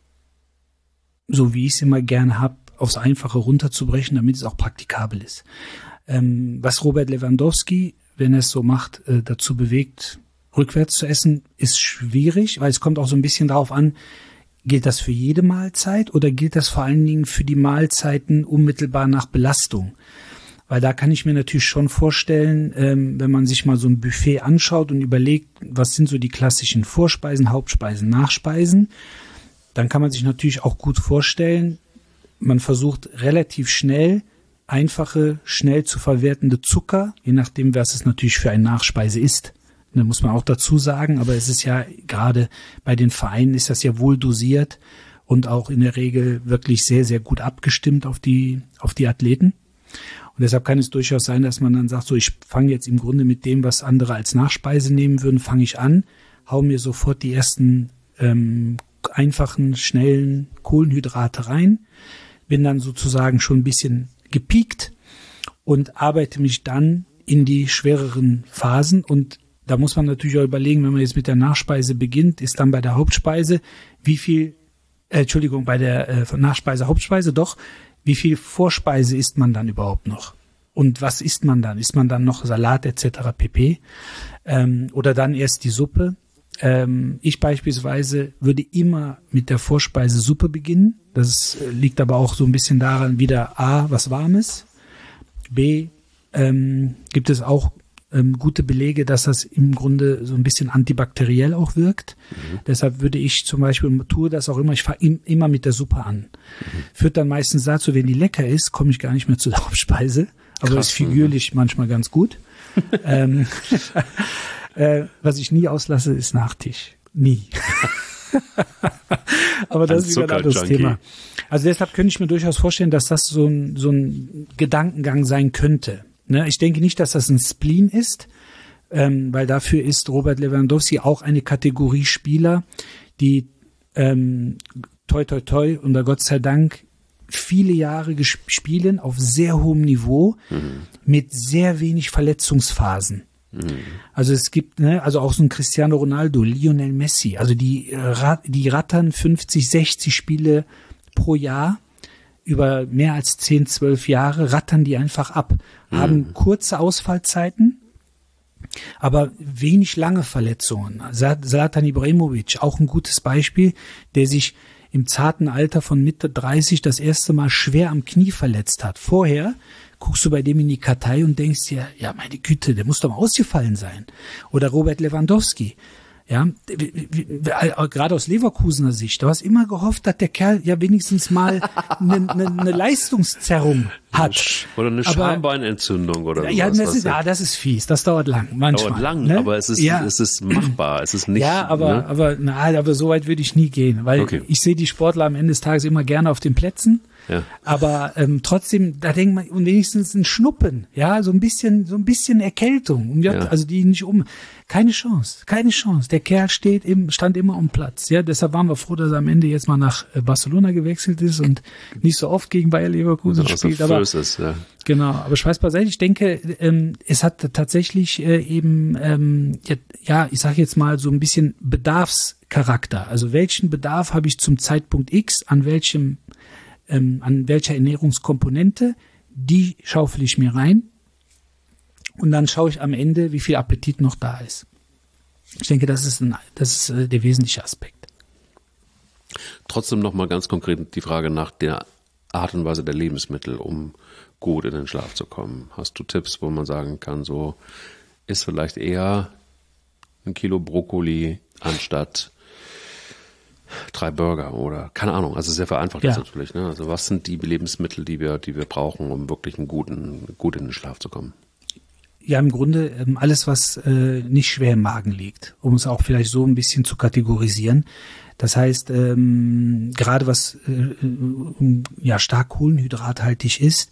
so wie ich es immer gerne habe, aufs Einfache runterzubrechen, damit es auch praktikabel ist. Was Robert Lewandowski, wenn er es so macht, dazu bewegt, rückwärts zu essen, ist schwierig, weil es kommt auch so ein bisschen darauf an, gilt das für jede Mahlzeit oder gilt das vor allen Dingen für die Mahlzeiten unmittelbar nach Belastung? Weil da kann ich mir natürlich schon vorstellen, wenn man sich mal so ein Buffet anschaut und überlegt, was sind so die klassischen Vorspeisen, Hauptspeisen, Nachspeisen, dann kann man sich natürlich auch gut vorstellen, man versucht relativ schnell einfache, schnell zu verwertende Zucker, je nachdem, was es natürlich für eine Nachspeise ist. Da muss man auch dazu sagen, aber es ist ja gerade bei den Vereinen ist das ja wohl dosiert und auch in der Regel wirklich sehr, sehr gut abgestimmt auf die Athleten. Und deshalb kann es durchaus sein, dass man dann sagt, so ich fange jetzt im Grunde mit dem, was andere als Nachspeise nehmen würden, fange ich an, hau mir sofort die ersten einfachen, schnellen Kohlenhydrate rein, bin dann sozusagen schon ein bisschen gepiekt und arbeite mich dann in die schwereren Phasen. Und da muss man natürlich auch überlegen, wenn man jetzt mit der Nachspeise beginnt, ist dann bei der Hauptspeise bei der Nachspeise, Hauptspeise doch, wie viel Vorspeise isst man dann überhaupt noch? Und was isst man dann? Isst man dann noch Salat etc. pp? Oder dann erst die Suppe? Ich beispielsweise würde immer mit der Vorspeise Suppe beginnen. Das liegt aber auch so ein bisschen daran, wieder A, was Warmes. B, gibt es auch gute Belege, dass das im Grunde so ein bisschen antibakteriell auch wirkt. Deshalb würde ich zum Beispiel, tue das auch immer, ich fange immer mit der Suppe an. Führt dann meistens dazu, wenn die lecker ist, komme ich gar nicht mehr zu der Hauptspeise. Aber ist figürlich manchmal ganz gut. Was ich nie auslasse, ist Nachtisch. Nie. Aber das ist ein anderes Thema. Also deshalb könnte ich mir durchaus vorstellen, dass das so ein Gedankengang sein könnte. Ne? Ich denke nicht, dass das ein Spleen ist, weil dafür ist Robert Lewandowski auch eine Kategorie Spieler, die toi toi toi und Gott sei Dank viele Jahre spielen auf sehr hohem Niveau mit sehr wenig Verletzungsphasen. Also es gibt, also auch so ein Cristiano Ronaldo, Lionel Messi, also die rattern 50, 60 Spiele pro Jahr über mehr als 10, 12 Jahre, rattern die einfach ab, haben kurze Ausfallzeiten, aber wenig lange Verletzungen. Zlatan Ibrahimovic, auch ein gutes Beispiel, der sich im zarten Alter von Mitte 30 das erste Mal schwer am Knie verletzt hat. Vorher guckst du bei dem in die Kartei und denkst dir, ja meine Güte, der muss doch mal ausgefallen sein. Oder Robert Lewandowski. Ja, gerade aus Leverkusener Sicht, du hast immer gehofft, dass der Kerl ja wenigstens mal eine Leistungszerrung hat. Oder eine Schambeinentzündung oder ja, sowas. Das ist fies, das dauert lang. Manchmal, dauert lang, ne? aber es ist machbar, es ist nicht. Ja, aber so weit würde ich nie gehen, weil ich sehe die Sportler am Ende des Tages immer gerne auf den Plätzen. Ja. Aber trotzdem, da denkt man, und wenigstens ein Schnuppen, ja, so ein bisschen Erkältung, also die nicht keine Chance. Der Kerl stand immer am Platz, ja, deshalb waren wir froh, dass er am Ende jetzt mal nach Barcelona gewechselt ist und nicht so oft gegen Bayer Leverkusen spielt, aber ist, ja. Genau, aber Spaß beiseite, ich denke, es hat tatsächlich ich sage jetzt mal so ein bisschen Bedarfscharakter, also welchen Bedarf habe ich zum Zeitpunkt X, an welcher Ernährungskomponente, die schaufel ich mir rein und dann schaue ich am Ende, wie viel Appetit noch da ist. Ich denke, das ist der wesentliche Aspekt. Trotzdem nochmal ganz konkret die Frage nach der Art und Weise der Lebensmittel, um gut in den Schlaf zu kommen. Hast du Tipps, wo man sagen kann, so ist vielleicht eher ein Kilo Brokkoli anstatt 3 Burger oder keine Ahnung, also sehr vereinfacht ist natürlich. Ne? Also was sind die Lebensmittel, die wir brauchen, um wirklich gut in den Schlaf zu kommen? Ja, im Grunde alles, was nicht schwer im Magen liegt, um es auch vielleicht so ein bisschen zu kategorisieren. Das heißt, gerade was stark kohlenhydrathaltig ist,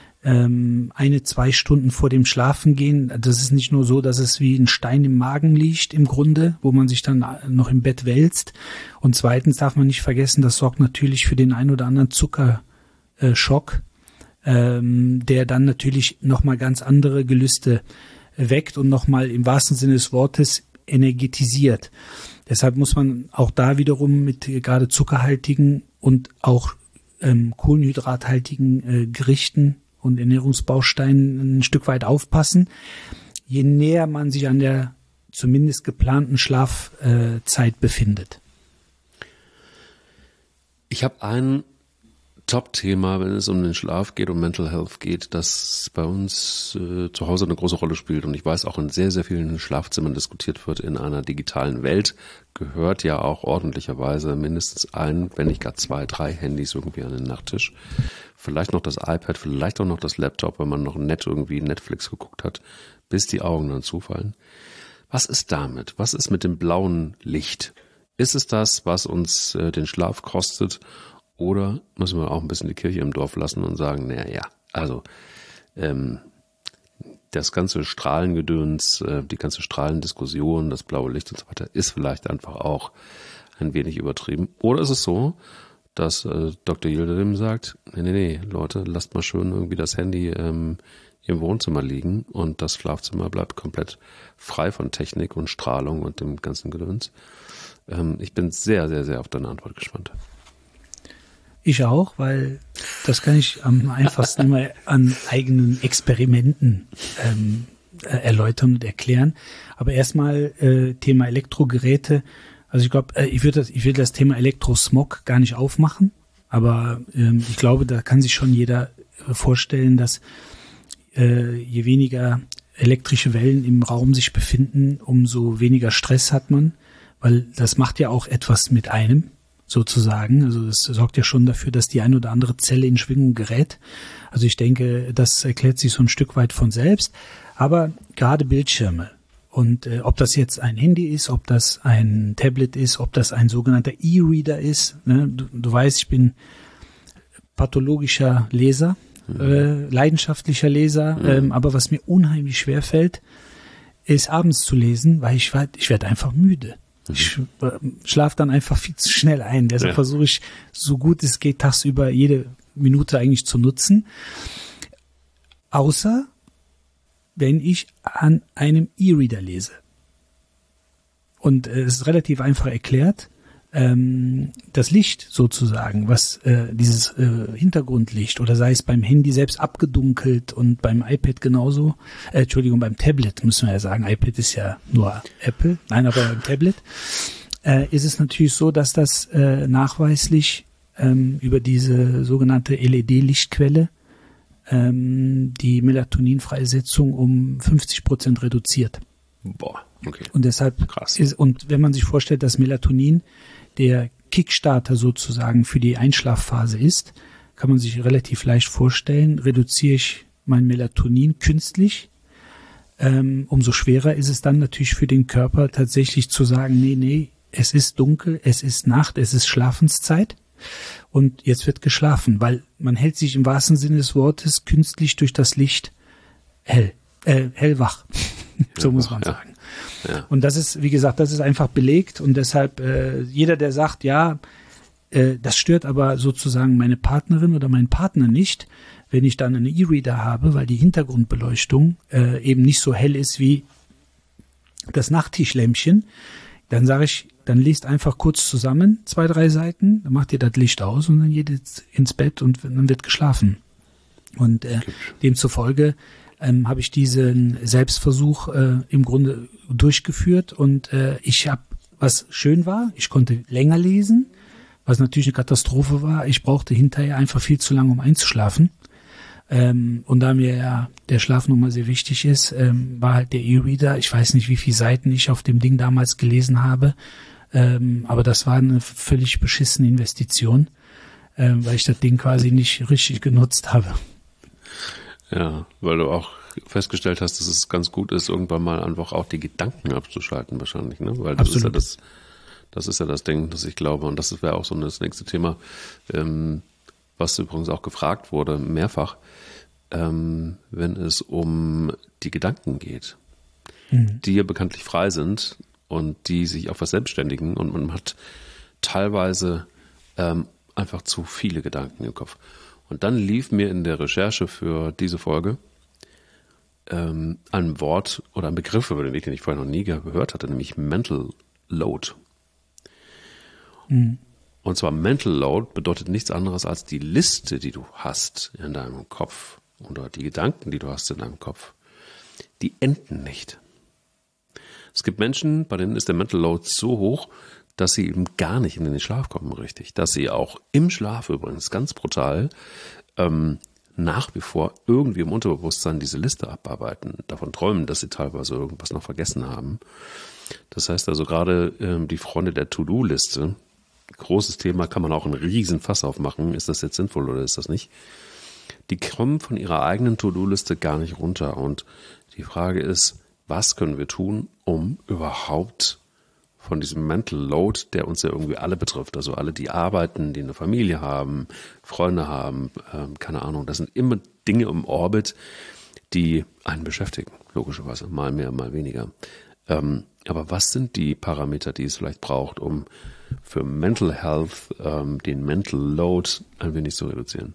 1-2 Stunden vor dem Schlafengehen, das ist nicht nur so, dass es wie ein Stein im Magen liegt im Grunde, wo man sich dann noch im Bett wälzt. Und zweitens darf man nicht vergessen, das sorgt natürlich für den ein oder anderen Zuckerschock, der dann natürlich nochmal ganz andere Gelüste weckt und nochmal im wahrsten Sinne des Wortes energetisiert. Deshalb muss man auch da wiederum mit gerade zuckerhaltigen und auch kohlenhydrathaltigen Gerichten und Ernährungsbausteinen ein Stück weit aufpassen. Je näher man sich an der zumindest geplanten Schlafzeit befindet. Ich habe ein Top-Thema, wenn es um den Schlaf geht, um Mental Health geht, das bei uns zu Hause eine große Rolle spielt und ich weiß auch in sehr, sehr vielen Schlafzimmern diskutiert wird in einer digitalen Welt, gehört ja auch ordentlicherweise mindestens ein, wenn nicht gar 2, 3 Handys irgendwie an den Nachttisch. Vielleicht noch das iPad, vielleicht auch noch das Laptop, wenn man noch nett irgendwie Netflix geguckt hat, bis die Augen dann zufallen. Was ist damit? Was ist mit dem blauen Licht? Ist es das, was uns den Schlaf kostet? Oder müssen wir auch ein bisschen die Kirche im Dorf lassen und sagen, das ganze Strahlengedöns, die ganze Strahlendiskussion, das blaue Licht und so weiter, ist vielleicht einfach auch ein wenig übertrieben. Oder ist es so, dass Dr. Yildirim sagt, nee, Leute, lasst mal schön irgendwie das Handy im Wohnzimmer liegen und das Schlafzimmer bleibt komplett frei von Technik und Strahlung und dem ganzen Gedöns. Ich bin sehr, sehr, sehr auf deine Antwort gespannt. Ich auch, weil das kann ich am einfachsten immer an eigenen Experimenten erläutern und erklären. Aber erstmal Thema Elektrogeräte. Also ich glaube, ich will das Thema Elektrosmog gar nicht aufmachen, aber ich glaube, da kann sich schon jeder vorstellen, dass je weniger elektrische Wellen im Raum sich befinden, umso weniger Stress hat man, weil das macht ja auch etwas mit einem, sozusagen. Also das sorgt ja schon dafür, dass die ein oder andere Zelle in Schwingung gerät. Also ich denke, das erklärt sich so ein Stück weit von selbst. Aber gerade Bildschirme und ob das jetzt ein Handy ist, ob das ein Tablet ist, ob das ein sogenannter E-Reader ist. Ne? Du weißt, ich bin pathologischer Leser, leidenschaftlicher Leser. Aber was mir unheimlich schwer fällt, ist abends zu lesen, weil ich werde einfach müde. Ich schlafe dann einfach viel zu schnell ein. Deshalb versuche ich, so gut es geht, tagsüber jede Minute eigentlich zu nutzen. Außer, wenn ich an einem E-Reader lese. Und es ist relativ einfach erklärt. Das Licht sozusagen, was dieses Hintergrundlicht oder sei es beim Handy selbst abgedunkelt und beim iPad genauso, beim Tablet müssen wir ja sagen, iPad ist ja nur Apple, nein, aber beim Tablet ist es natürlich so, dass das nachweislich über diese sogenannte LED-Lichtquelle die Melatoninfreisetzung um 50% reduziert. Boah, okay. Und deshalb Krass. und wenn man sich vorstellt, dass Melatonin der Kickstarter sozusagen für die Einschlafphase ist, kann man sich relativ leicht vorstellen, reduziere ich mein Melatonin künstlich, umso schwerer ist es dann natürlich für den Körper tatsächlich zu sagen, nee, es ist dunkel, es ist Nacht, es ist Schlafenszeit und jetzt wird geschlafen, weil man hält sich im wahrsten Sinne des Wortes künstlich durch das Licht hellwach, so muss man sagen. Ja. Und das ist, wie gesagt, das ist einfach belegt und deshalb jeder, der sagt, ja, das stört aber sozusagen meine Partnerin oder meinen Partner nicht, wenn ich dann einen E-Reader habe, weil die Hintergrundbeleuchtung eben nicht so hell ist wie das Nachttischlämpchen, dann sage ich, dann lest einfach kurz zusammen 2, 3 Seiten, dann macht ihr das Licht aus und dann geht es ins Bett und dann wird geschlafen. Und demzufolge habe ich diesen Selbstversuch im Grunde durchgeführt und ich habe, was schön war, ich konnte länger lesen, was natürlich eine Katastrophe war. Ich brauchte hinterher einfach viel zu lange, um einzuschlafen. Und da mir ja der Schlaf nochmal sehr wichtig ist, war halt der E-Reader. Ich weiß nicht, wie viele Seiten ich auf dem Ding damals gelesen habe, aber das war eine völlig beschissene Investition, weil ich das Ding quasi nicht richtig genutzt habe. Ja, weil du auch festgestellt hast, dass es ganz gut ist, irgendwann mal einfach auch die Gedanken abzuschalten wahrscheinlich, ne? Weil das Absolut. das ist ja das Ding, das ich glaube, und das wäre auch so das nächste Thema, was übrigens auch gefragt wurde, mehrfach, wenn es um die Gedanken geht, die ja bekanntlich frei sind und die sich auch verselbstständigen und man hat teilweise einfach zu viele Gedanken im Kopf. Und dann lief mir in der Recherche für diese Folge ein Wort oder ein Begriff, über den ich vorher noch nie gehört hatte, nämlich Mental Load. Und zwar Mental Load bedeutet nichts anderes als die Liste, die du hast in deinem Kopf oder die Gedanken, die du hast in deinem Kopf, die enden nicht. Es gibt Menschen, bei denen ist der Mental Load so hoch, dass sie eben gar nicht in den Schlaf kommen richtig. Dass sie auch im Schlaf übrigens ganz brutal nach wie vor irgendwie im Unterbewusstsein diese Liste abarbeiten, davon träumen, dass sie teilweise irgendwas noch vergessen haben. Das heißt also gerade die Freunde der To-Do-Liste, großes Thema, kann man auch einen riesen Fass aufmachen. Ist das jetzt sinnvoll oder ist das nicht? Die kommen von ihrer eigenen To-Do-Liste gar nicht runter. Und die Frage ist, was können wir tun, um überhaupt von diesem Mental Load, der uns ja irgendwie alle betrifft, also alle, die arbeiten, die eine Familie haben, Freunde haben, keine Ahnung, das sind immer Dinge im Orbit, die einen beschäftigen, logischerweise, mal mehr, mal weniger. Aber was sind die Parameter, die es vielleicht braucht, um für Mental Health den Mental Load ein wenig zu reduzieren?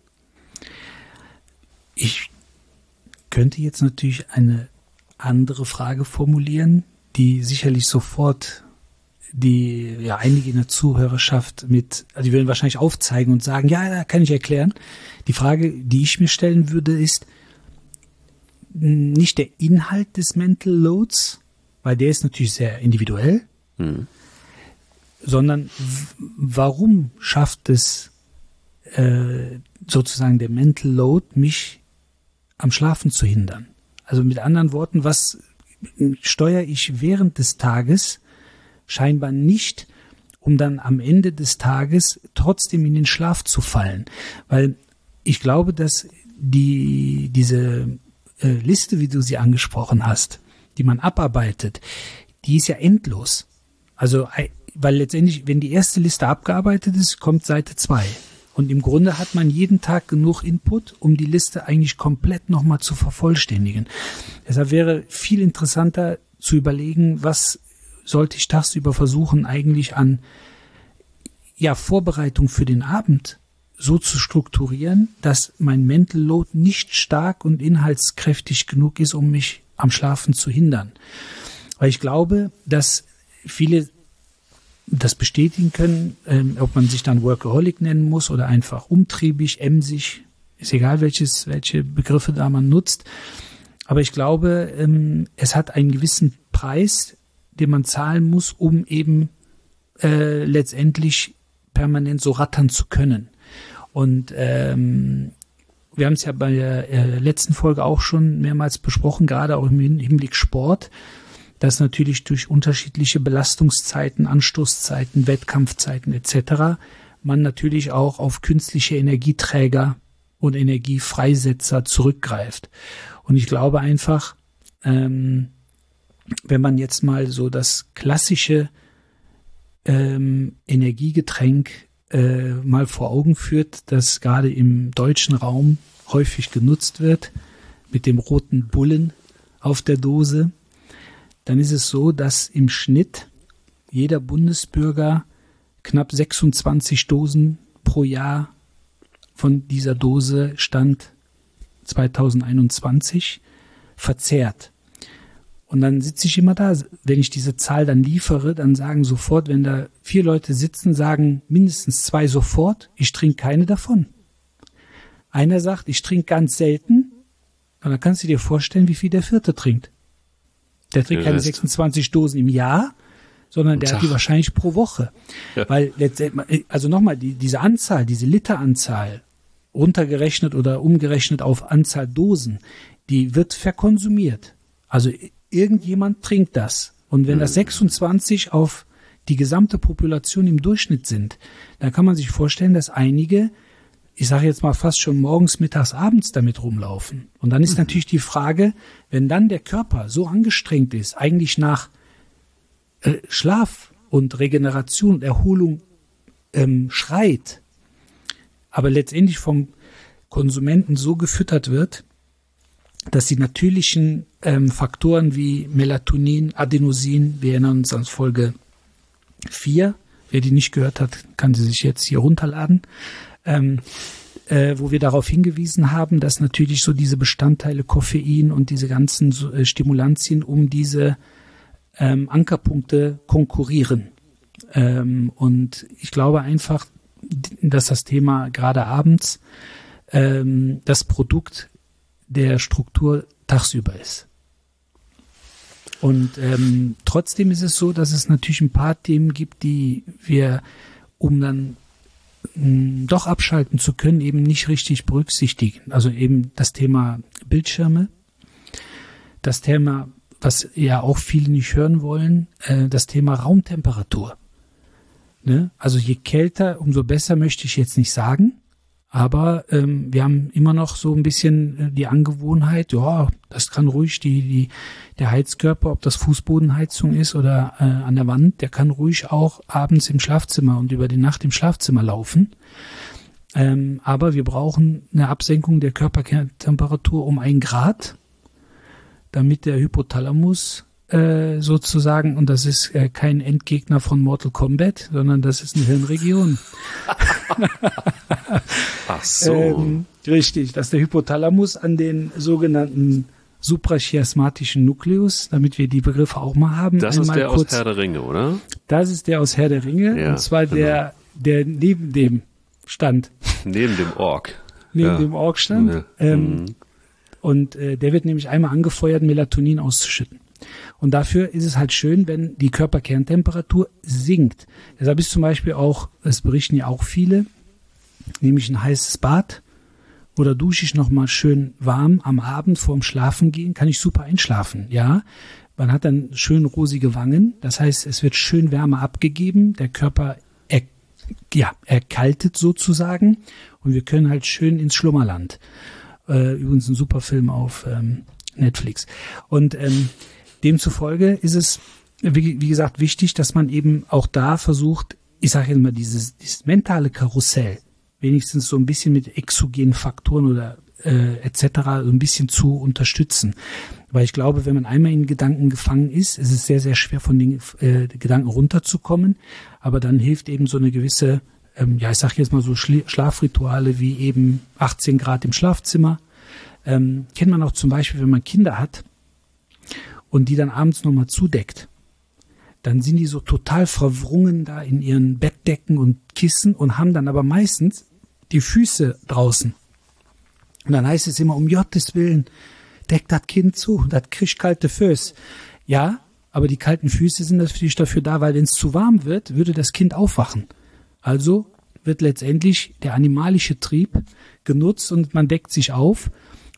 Ich könnte jetzt natürlich eine andere Frage formulieren, die sicherlich sofort einige in der Zuhörerschaft also die würden wahrscheinlich aufzeigen und sagen, ja, da kann ich erklären. Die Frage, die ich mir stellen würde, ist nicht der Inhalt des Mental Loads, weil der ist natürlich sehr individuell, sondern warum schafft es sozusagen der Mental Load, mich am Schlafen zu hindern? Also mit anderen Worten, was steuere ich während des Tages scheinbar nicht, um dann am Ende des Tages trotzdem in den Schlaf zu fallen? Weil ich glaube, dass diese Liste, wie du sie angesprochen hast, die man abarbeitet, die ist ja endlos. Also, weil letztendlich, wenn die erste Liste abgearbeitet ist, kommt Seite 2. Und im Grunde hat man jeden Tag genug Input, um die Liste eigentlich komplett nochmal zu vervollständigen. Deshalb wäre viel interessanter zu überlegen, was sollte ich tagsüber versuchen, eigentlich an Vorbereitung für den Abend so zu strukturieren, dass mein Mental Load nicht stark und inhaltskräftig genug ist, um mich am Schlafen zu hindern. Weil ich glaube, dass viele das bestätigen können, ob man sich dann Workaholic nennen muss oder einfach umtriebig, emsig, ist egal, welche Begriffe da man nutzt. Aber ich glaube, es hat einen gewissen Preis, den man zahlen muss, um eben letztendlich permanent so rattern zu können. Und wir haben es ja bei der letzten Folge auch schon mehrmals besprochen, gerade auch im Hinblick Sport, dass natürlich durch unterschiedliche Belastungszeiten, Anstoßzeiten, Wettkampfzeiten etc. man natürlich auch auf künstliche Energieträger und Energiefreisetzer zurückgreift. Und ich glaube einfach, wenn man jetzt mal so das klassische Energiegetränk mal vor Augen führt, das gerade im deutschen Raum häufig genutzt wird, mit dem roten Bullen auf der Dose, dann ist es so, dass im Schnitt jeder Bundesbürger knapp 26 Dosen pro Jahr von dieser Dose Stand 2021 verzehrt. Und dann sitze ich immer da, wenn ich diese Zahl dann liefere, dann sagen sofort, wenn da 4 Leute sitzen, sagen mindestens 2 sofort, ich trinke keine davon. Einer sagt, ich trinke ganz selten, und dann kannst du dir vorstellen, wie viel der 4. trinkt. Der trinkt keine 26 Dosen im Jahr, sondern der hat die wahrscheinlich pro Woche. Ja. Weil letztendlich, also nochmal, diese Anzahl, diese Literanzahl, runtergerechnet oder umgerechnet auf Anzahl Dosen, die wird verkonsumiert. Also irgendjemand trinkt das. Und wenn das 26 auf die gesamte Population im Durchschnitt sind, dann kann man sich vorstellen, dass einige, ich sage jetzt mal fast schon morgens, mittags, abends damit rumlaufen. Und dann ist natürlich die Frage, wenn dann der Körper so angestrengt ist, eigentlich nach Schlaf und Regeneration und Erholung schreit, aber letztendlich vom Konsumenten so gefüttert wird, dass die natürlichen Faktoren wie Melatonin, Adenosin, wir erinnern uns an Folge 4, wer die nicht gehört hat, kann sie sich jetzt hier runterladen, wo wir darauf hingewiesen haben, dass natürlich so diese Bestandteile Koffein und diese ganzen Stimulantien um diese Ankerpunkte konkurrieren. Und ich glaube einfach, dass das Thema gerade abends das Produkt der Struktur tagsüber ist. Und trotzdem ist es so, dass es natürlich ein paar Themen gibt, die wir, um dann doch abschalten zu können, eben nicht richtig berücksichtigen. Also eben das Thema Bildschirme, das Thema, was ja auch viele nicht hören wollen, das Thema Raumtemperatur. Ne? Also je kälter, umso besser, möchte ich jetzt nicht sagen. Aber wir haben immer noch so ein bisschen die Angewohnheit, ja, das kann ruhig der Heizkörper, ob das Fußbodenheizung ist oder an der Wand, der kann ruhig auch abends im Schlafzimmer und über die Nacht im Schlafzimmer laufen. Aber wir brauchen eine Absenkung der Körpertemperatur um 1 Grad, damit der Hypothalamus sozusagen, und das ist kein Endgegner von Mortal Kombat, sondern das ist eine Hirnregion. Ach so. Richtig, dass der Hypothalamus an den sogenannten suprachiasmatischen Nukleus, damit wir die Begriffe auch mal haben. Das ist der aus Herr der Ringe, oder? Das ist der aus Herr der Ringe, ja, und zwar genau. der neben dem stand. Neben dem Ork. Neben dem Ork stand. Ja. Und der wird nämlich einmal angefeuert, Melatonin auszuschütten. Und dafür ist es halt schön, wenn die Körperkerntemperatur sinkt. Deshalb ist zum Beispiel auch, das berichten ja auch viele, nämlich ein heißes Bad oder dusche ich nochmal schön warm am Abend vorm Schlafengehen, kann ich super einschlafen, ja. Man hat dann schön rosige Wangen, das heißt, es wird schön Wärme abgegeben, der Körper erkaltet sozusagen und wir können halt schön ins Schlummerland. Übrigens ein super Film auf Netflix. Und demzufolge ist es, wie gesagt, wichtig, dass man eben auch da versucht, ich sage jetzt mal, dieses mentale Karussell wenigstens so ein bisschen mit exogenen Faktoren oder etc. so ein bisschen zu unterstützen. Weil ich glaube, wenn man einmal in Gedanken gefangen ist, ist es sehr, sehr schwer, von den Gedanken runterzukommen. Aber dann hilft eben so eine gewisse, ich sage jetzt mal so Schlafrituale wie eben 18 Grad im Schlafzimmer. Kennt man auch zum Beispiel, wenn man Kinder hat und die dann abends nochmal zudeckt, dann sind die so total verwrungen da in ihren Bettdecken und Kissen und haben dann aber meistens die Füße draußen. Und dann heißt es immer, um Gottes Willen, deck das Kind zu, das kriegt kalte Füße. Ja, aber die kalten Füße sind natürlich dafür da, weil wenn es zu warm wird, würde das Kind aufwachen. Also wird letztendlich der animalische Trieb genutzt und man deckt sich auf.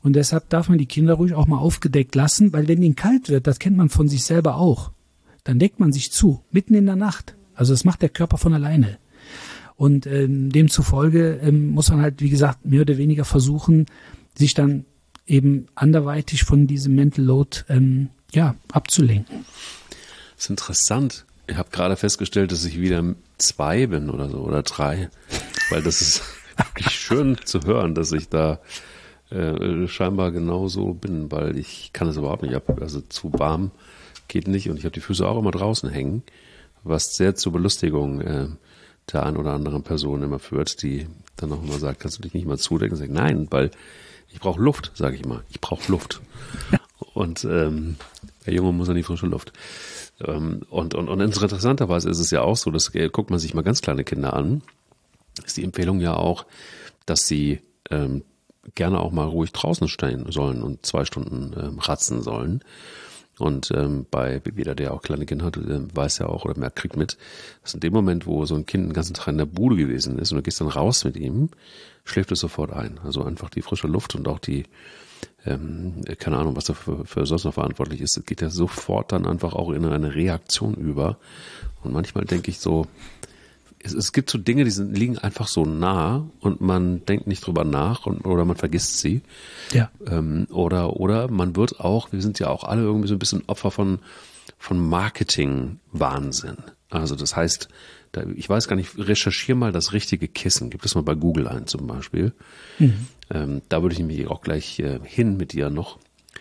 Und deshalb darf man die Kinder ruhig auch mal aufgedeckt lassen, weil wenn ihnen kalt wird, das kennt man von sich selber auch, dann deckt man sich zu, mitten in der Nacht. Also das macht der Körper von alleine. Und demzufolge muss man halt, wie gesagt, mehr oder weniger versuchen, sich dann eben anderweitig von diesem Mental Load abzulenken. Das ist interessant. Ich habe gerade festgestellt, dass ich wieder 2 bin oder so oder 3, weil das ist wirklich schön zu hören, dass ich da scheinbar genauso bin, weil ich kann es überhaupt nicht ab. Also zu warm geht nicht und ich habe die Füße auch immer draußen hängen, was sehr zur Belustigung der einen oder anderen Person immer führt, die dann auch immer sagt, kannst du dich nicht mal zudecken? Sag ich, nein, weil ich brauche Luft, sage ich immer. Ich brauche Luft. Und der Junge muss an die frische Luft. Und interessanterweise ist es ja auch so, dass guckt man sich mal ganz kleine Kinder an, ist die Empfehlung ja auch, dass sie gerne auch mal ruhig draußen stehen sollen und 2 Stunden ratzen sollen. Und bei jeder, der auch kleine Kinder hat, weiß ja auch oder kriegt mit, dass in dem Moment, wo so ein Kind den ganzen Tag in der Bude gewesen ist und du gehst dann raus mit ihm, schläft es sofort ein. Also einfach die frische Luft und auch die, keine Ahnung, was dafür für sonst noch verantwortlich ist, das geht ja sofort dann einfach auch in eine Reaktion über. Und manchmal denke ich so, es gibt so Dinge, die liegen einfach so nah und man denkt nicht drüber nach oder man vergisst sie. Ja. Oder man wird auch, wir sind ja auch alle irgendwie so ein bisschen Opfer von Marketing-Wahnsinn. Also das heißt, ich weiß gar nicht, recherchiere mal das richtige Kissen. Gib das mal bei Google ein zum Beispiel. Mhm. Da würde ich mich auch gleich hin mit dir noch.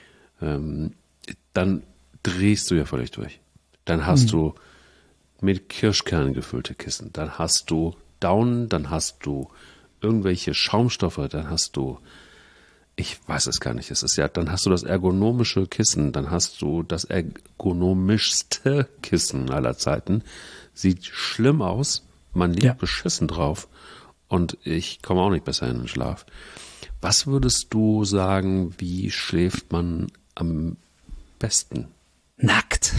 Dann drehst du ja völlig durch. Dann hast du mit Kirschkernen gefüllte Kissen. Dann hast du Daunen, dann hast du irgendwelche Schaumstoffe, dann hast du, ich weiß es gar nicht, dann hast du das ergonomische Kissen, dann hast du das ergonomischste Kissen aller Zeiten. Sieht schlimm aus, man liegt beschissen drauf und ich komme auch nicht besser in den Schlaf. Was würdest du sagen, wie schläft man am besten? Nackt.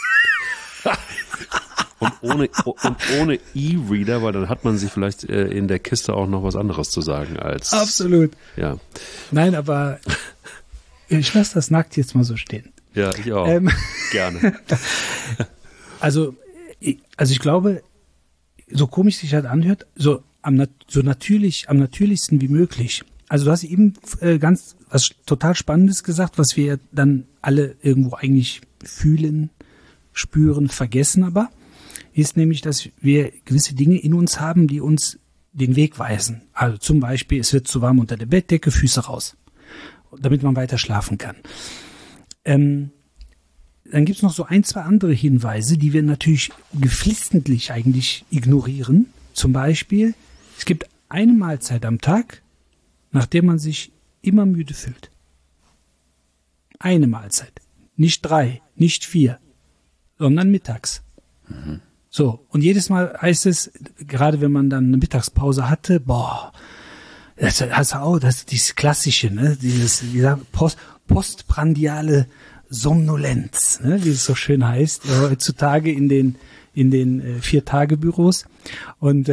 Und ohne E-Reader, weil dann hat man sich vielleicht in der Kiste auch noch was anderes zu sagen als... Absolut. Ja. Nein, aber ich lasse das nackt jetzt mal so stehen. Ja, ich auch. Gerne. Also ich glaube, so komisch sich das anhört, am natürlichsten wie möglich. Also du hast eben was total Spannendes gesagt, was wir dann alle irgendwo eigentlich fühlen, spüren, vergessen aber, ist nämlich, dass wir gewisse Dinge in uns haben, die uns den Weg weisen. Also zum Beispiel, es wird zu warm unter der Bettdecke, Füße raus, damit man weiter schlafen kann. Dann gibt es noch so 1, 2 andere Hinweise, die wir natürlich geflissentlich eigentlich ignorieren. Zum Beispiel, es gibt eine Mahlzeit am Tag, nach der man sich immer müde fühlt. Eine Mahlzeit. Nicht 3, nicht 4, sondern mittags. Mhm. So, und jedes Mal heißt es, gerade wenn man dann eine Mittagspause hatte, das ist dieses klassische, ne, dieser postprandiale Somnolenz, ne, wie es so schön heißt, heutzutage in den 4-Tage-Büros. Und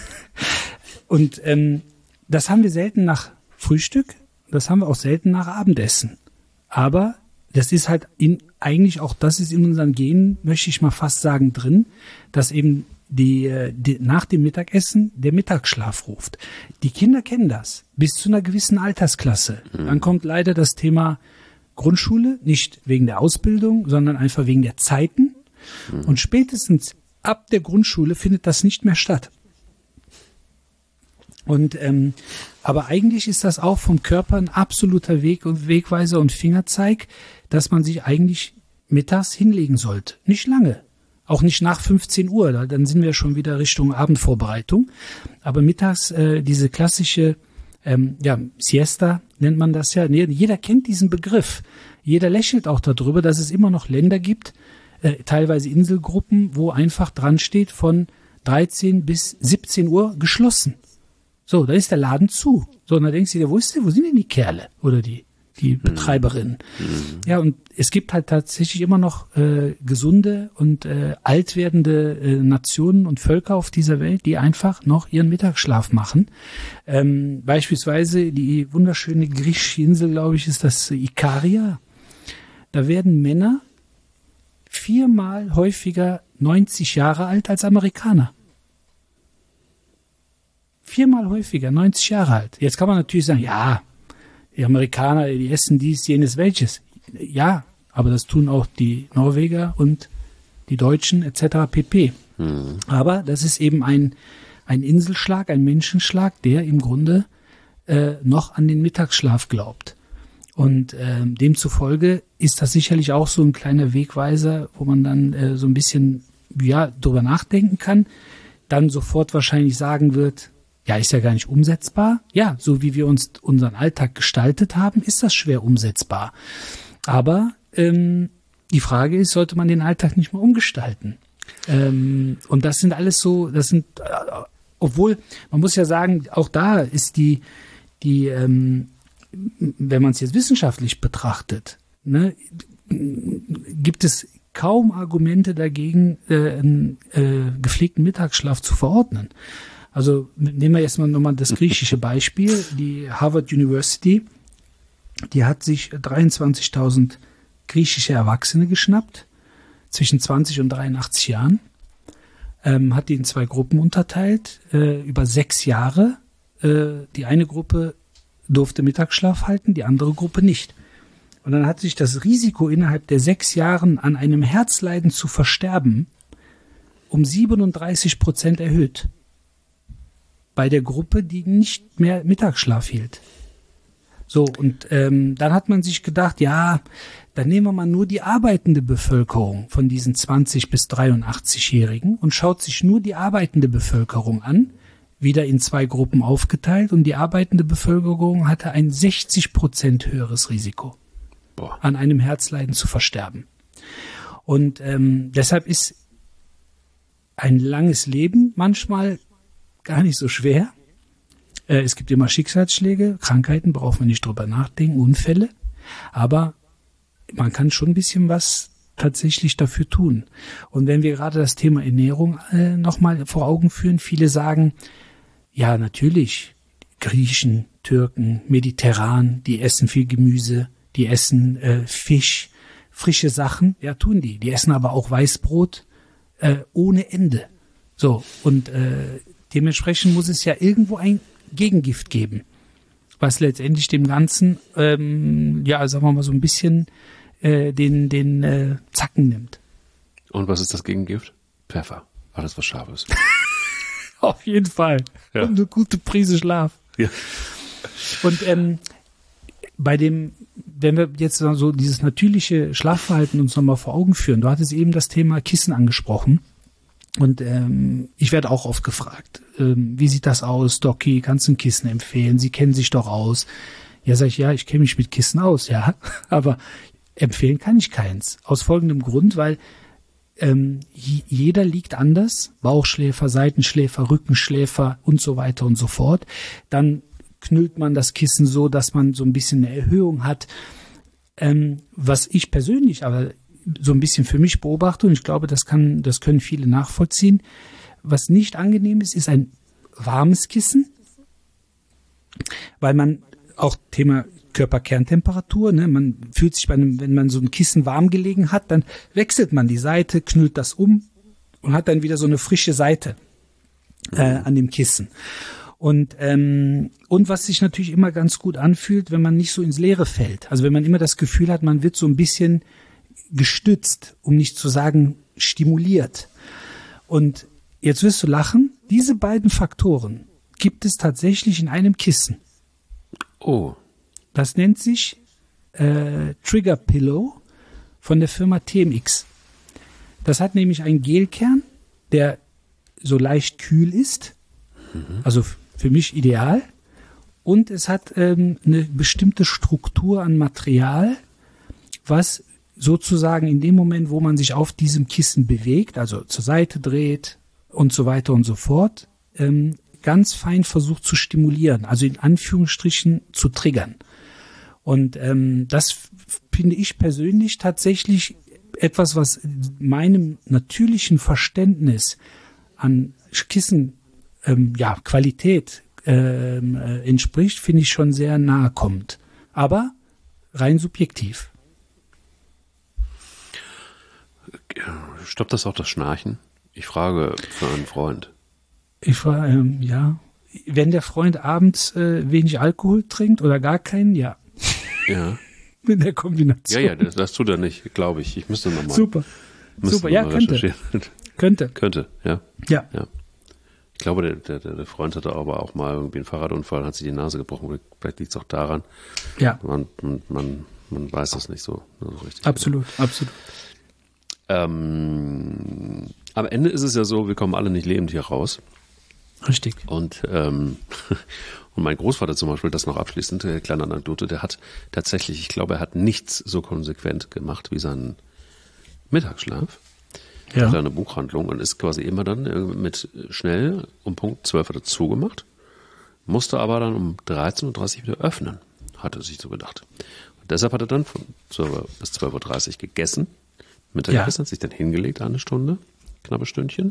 das haben wir selten nach Frühstück, das haben wir auch selten nach Abendessen. Aber das ist halt eigentlich auch, das ist in unseren Genen, möchte ich mal fast sagen, drin, dass eben nach dem Mittagessen der Mittagsschlaf ruft. Die Kinder kennen das bis zu einer gewissen Altersklasse. Dann kommt leider das Thema Grundschule, nicht wegen der Ausbildung, sondern einfach wegen der Zeiten. Und spätestens ab der Grundschule findet das nicht mehr statt. Und aber eigentlich ist das auch vom Körper ein absoluter Wegweiser und Fingerzeig, dass man sich eigentlich mittags hinlegen sollte. Nicht lange. Auch nicht nach 15 Uhr, dann sind wir schon wieder Richtung Abendvorbereitung. Aber mittags diese klassische Siesta nennt man das ja. Jeder kennt diesen Begriff. Jeder lächelt auch darüber, dass es immer noch Länder gibt, teilweise Inselgruppen, wo einfach dran steht von 13 bis 17 Uhr geschlossen. So, da ist der Laden zu. So, und dann denkst du dir, wo sind denn die Kerle oder die die Betreiberin. Ja, und es gibt halt tatsächlich immer noch gesunde und alt werdende Nationen und Völker auf dieser Welt, die einfach noch ihren Mittagsschlaf machen. Beispielsweise die wunderschöne griechische Insel, glaube ich, ist das Ikaria. Da werden Männer 4-mal häufiger 90 Jahre alt als Amerikaner. 4-mal häufiger 90 Jahre alt. Jetzt kann man natürlich sagen, ja, die Amerikaner, die essen dies, jenes, welches. Ja, aber das tun auch die Norweger und die Deutschen etc. pp. Aber das ist eben ein Inselschlag, ein Menschenschlag, der im Grunde noch an den Mittagsschlaf glaubt. Und demzufolge ist das sicherlich auch so ein kleiner Wegweiser, wo man dann so ein bisschen drüber nachdenken kann, dann sofort wahrscheinlich sagen wird, ja, ist ja gar nicht umsetzbar. Ja, so wie wir uns unseren Alltag gestaltet haben, ist das schwer umsetzbar. Aber die Frage ist, sollte man den Alltag nicht mal umgestalten? Und das sind alles so, obwohl, man muss ja sagen, auch da ist die wenn man es jetzt wissenschaftlich betrachtet, ne, gibt es kaum Argumente dagegen, einen gepflegten Mittagsschlaf zu verordnen. Also nehmen wir jetzt nochmal das griechische Beispiel. Die Harvard University, die hat sich 23.000 griechische Erwachsene geschnappt, zwischen 20 und 83 Jahren, hat die in 2 Gruppen unterteilt, über 6 Jahre. Die eine Gruppe durfte Mittagsschlaf halten, die andere Gruppe nicht. Und dann hat sich das Risiko, innerhalb der 6 Jahren an einem Herzleiden zu versterben, um 37% erhöht. Bei der Gruppe, die nicht mehr Mittagsschlaf hielt. So, und dann hat man sich gedacht, ja, dann nehmen wir mal nur die arbeitende Bevölkerung von diesen 20- bis 83-Jährigen und schaut sich nur die arbeitende Bevölkerung an, wieder in 2 Gruppen aufgeteilt, und die arbeitende Bevölkerung hatte ein 60% höheres Risiko, an einem Herzleiden zu versterben. Und deshalb ist ein langes Leben manchmal gar nicht so schwer. Es gibt immer Schicksalsschläge, Krankheiten, braucht man nicht drüber nachdenken, Unfälle, aber man kann schon ein bisschen was tatsächlich dafür tun. Und wenn wir gerade das Thema Ernährung nochmal vor Augen führen, viele sagen, ja, natürlich, Griechen, Türken, mediterran, die essen viel Gemüse, die essen Fisch, frische Sachen, ja, tun die. Die essen aber auch Weißbrot ohne Ende. So, und dementsprechend muss es ja irgendwo ein Gegengift geben, was letztendlich dem Ganzen, sagen wir mal, so ein bisschen den Zacken nimmt. Und was ist das Gegengift? Pfeffer. Alles, was scharf ist. Auf jeden Fall. Ja. Und eine gute Prise Schlaf. Ja. Und wenn wir jetzt so dieses natürliche Schlafverhalten uns nochmal vor Augen führen, du hattest eben das Thema Kissen angesprochen. Und ich werde auch oft gefragt, wie sieht das aus, Doki, kannst du ein Kissen empfehlen? Sie kennen sich doch aus. Ja, sag ich, ja, ich kenne mich mit Kissen aus, ja, aber empfehlen kann ich keins. Aus folgendem Grund, weil jeder liegt anders, Bauchschläfer, Seitenschläfer, Rückenschläfer und so weiter und so fort. Dann knüllt man das Kissen so, dass man so ein bisschen eine Erhöhung hat. Was ich persönlich aber so ein bisschen für mich beobachte, und ich glaube, das können viele nachvollziehen, was nicht angenehm ist, ist ein warmes Kissen, weil man auch Thema Körperkerntemperatur, ne, man fühlt sich wenn man so ein Kissen warm gelegen hat, dann wechselt man die Seite, knüllt das um und hat dann wieder so eine frische Seite an dem Kissen. Und was sich natürlich immer ganz gut anfühlt, wenn man nicht so ins Leere fällt. Also wenn man immer das Gefühl hat, man wird so ein bisschen gestützt, um nicht zu sagen stimuliert. Und jetzt wirst du lachen, diese beiden Faktoren gibt es tatsächlich in einem Kissen. Oh. Das nennt sich Trigger Pillow von der Firma TMX. Das hat nämlich einen Gelkern, der so leicht kühl ist, also für mich ideal, und es hat eine bestimmte Struktur an Material, was sozusagen in dem Moment, wo man sich auf diesem Kissen bewegt, also zur Seite dreht und so weiter und so fort, ganz fein versucht zu stimulieren, also in Anführungsstrichen zu triggern. Und das finde ich persönlich tatsächlich etwas, was meinem natürlichen Verständnis an Kissen Qualität entspricht, finde ich schon sehr nahe kommt. Aber rein subjektiv. Stoppt das auch das Schnarchen? Ich frage für einen Freund. Ich frage, ja. Wenn der Freund abends wenig Alkohol trinkt oder gar keinen, ja. Ja. In der Kombination. Ja, das tut er nicht, glaube ich. Ich müsste nochmal. Super, ja, könnte. Könnte, ja. Ja. Ich glaube, der Freund hatte aber auch mal irgendwie einen Fahrradunfall, hat sich die Nase gebrochen. Vielleicht liegt es auch daran. Ja. Man weiß das nicht so richtig. Absolut. Am Ende ist es ja so, wir kommen alle nicht lebend hier raus. Richtig. Und mein Großvater zum Beispiel, das noch abschließend, kleine Anekdote, der hat tatsächlich, ich glaube, er hat nichts so konsequent gemacht wie seinen Mittagsschlaf. Ja. Kleine Buchhandlung und ist quasi immer dann mit schnell um Punkt 12 hat er zugemacht, musste aber dann um 13.30 Uhr wieder öffnen, hat er sich so gedacht. Und deshalb hat er dann von 12 bis 12.30 Uhr gegessen, Mittagessen, hat sich dann hingelegt, eine Stunde, knappe Stündchen,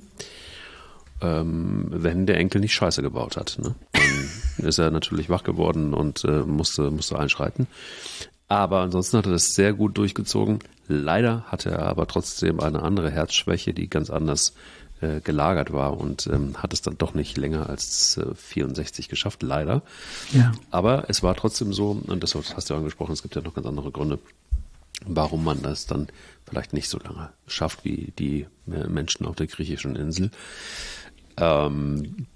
wenn der Enkel nicht Scheiße gebaut hat. Ne? Dann ist er natürlich wach geworden und musste einschreiten. Aber ansonsten hat er das sehr gut durchgezogen. Leider hatte er aber trotzdem eine andere Herzschwäche, die ganz anders gelagert war und hat es dann doch nicht länger als 64 geschafft, leider. Ja. Aber es war trotzdem so, und das hast du ja angesprochen, es gibt ja noch ganz andere Gründe, warum man das dann vielleicht nicht so lange schafft wie die Menschen auf der griechischen Insel. Und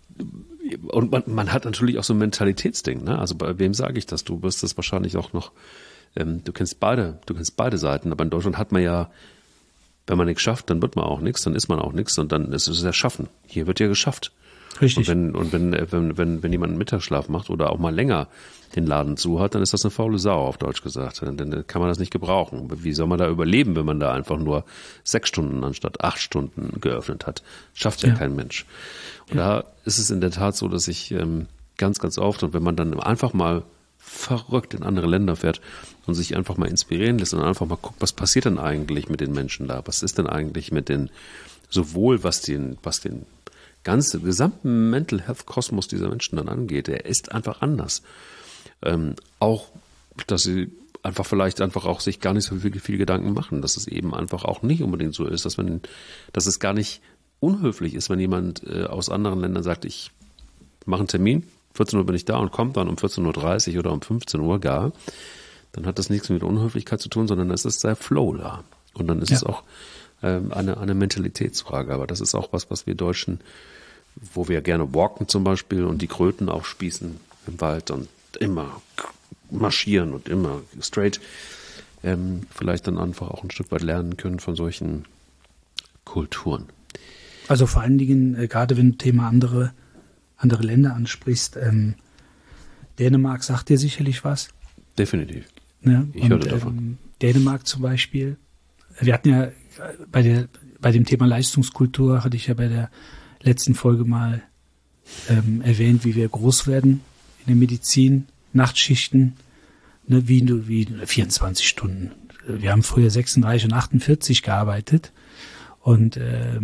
man hat natürlich auch so ein Mentalitätsding, ne? Also bei wem sage ich das? Du wirst das wahrscheinlich auch noch, du kennst beide Seiten, aber in Deutschland hat man ja, wenn man nichts schafft, dann wird man auch nichts, dann ist man auch nichts und dann ist es ja Schaffen. Hier wird ja geschafft. Richtig. Und wenn jemand einen Mittagsschlaf macht oder auch mal länger den Laden zu hat, dann ist das eine faule Sau, auf Deutsch gesagt. Dann kann man das nicht gebrauchen. Wie soll man da überleben, wenn man da einfach nur 6 Stunden anstatt 8 Stunden geöffnet hat? Schafft ja kein Mensch. Und da ist es in der Tat so, dass ich ganz, ganz oft, und wenn man dann einfach mal verrückt in andere Länder fährt und sich einfach mal inspirieren lässt und einfach mal guckt, was passiert denn eigentlich mit den Menschen da? Was ist denn eigentlich mit den, sowohl was den gesamten Mental Health Kosmos dieser Menschen dann angeht, der ist einfach anders. Auch, dass sie einfach vielleicht einfach auch sich gar nicht so viel Gedanken machen, dass es eben einfach auch nicht unbedingt so ist, dass es gar nicht unhöflich ist, wenn jemand aus anderen Ländern sagt, ich mache einen Termin, 14 Uhr bin ich da und kommt dann um 14.30 Uhr oder um 15 Uhr gar, dann hat das nichts mit Unhöflichkeit zu tun, sondern es ist sehr Flow da. Und dann ist es auch eine Mentalitätsfrage. Aber das ist auch was wir Deutschen, wo wir gerne walken zum Beispiel und die Kröten aufspießen im Wald und immer marschieren und immer straight, vielleicht dann einfach auch ein Stück weit lernen können von solchen Kulturen. Also vor allen Dingen, gerade wenn du Thema andere Länder ansprichst, Dänemark sagt dir sicherlich was. Definitiv. Ja, ich hörte davon. Dänemark zum Beispiel. Wir hatten ja bei dem Thema Leistungskultur, hatte ich ja bei der letzten Folge mal erwähnt, wie wir groß werden in der Medizin, Nachtschichten, ne, wie 24 Stunden. Wir haben früher 36 und 48 gearbeitet und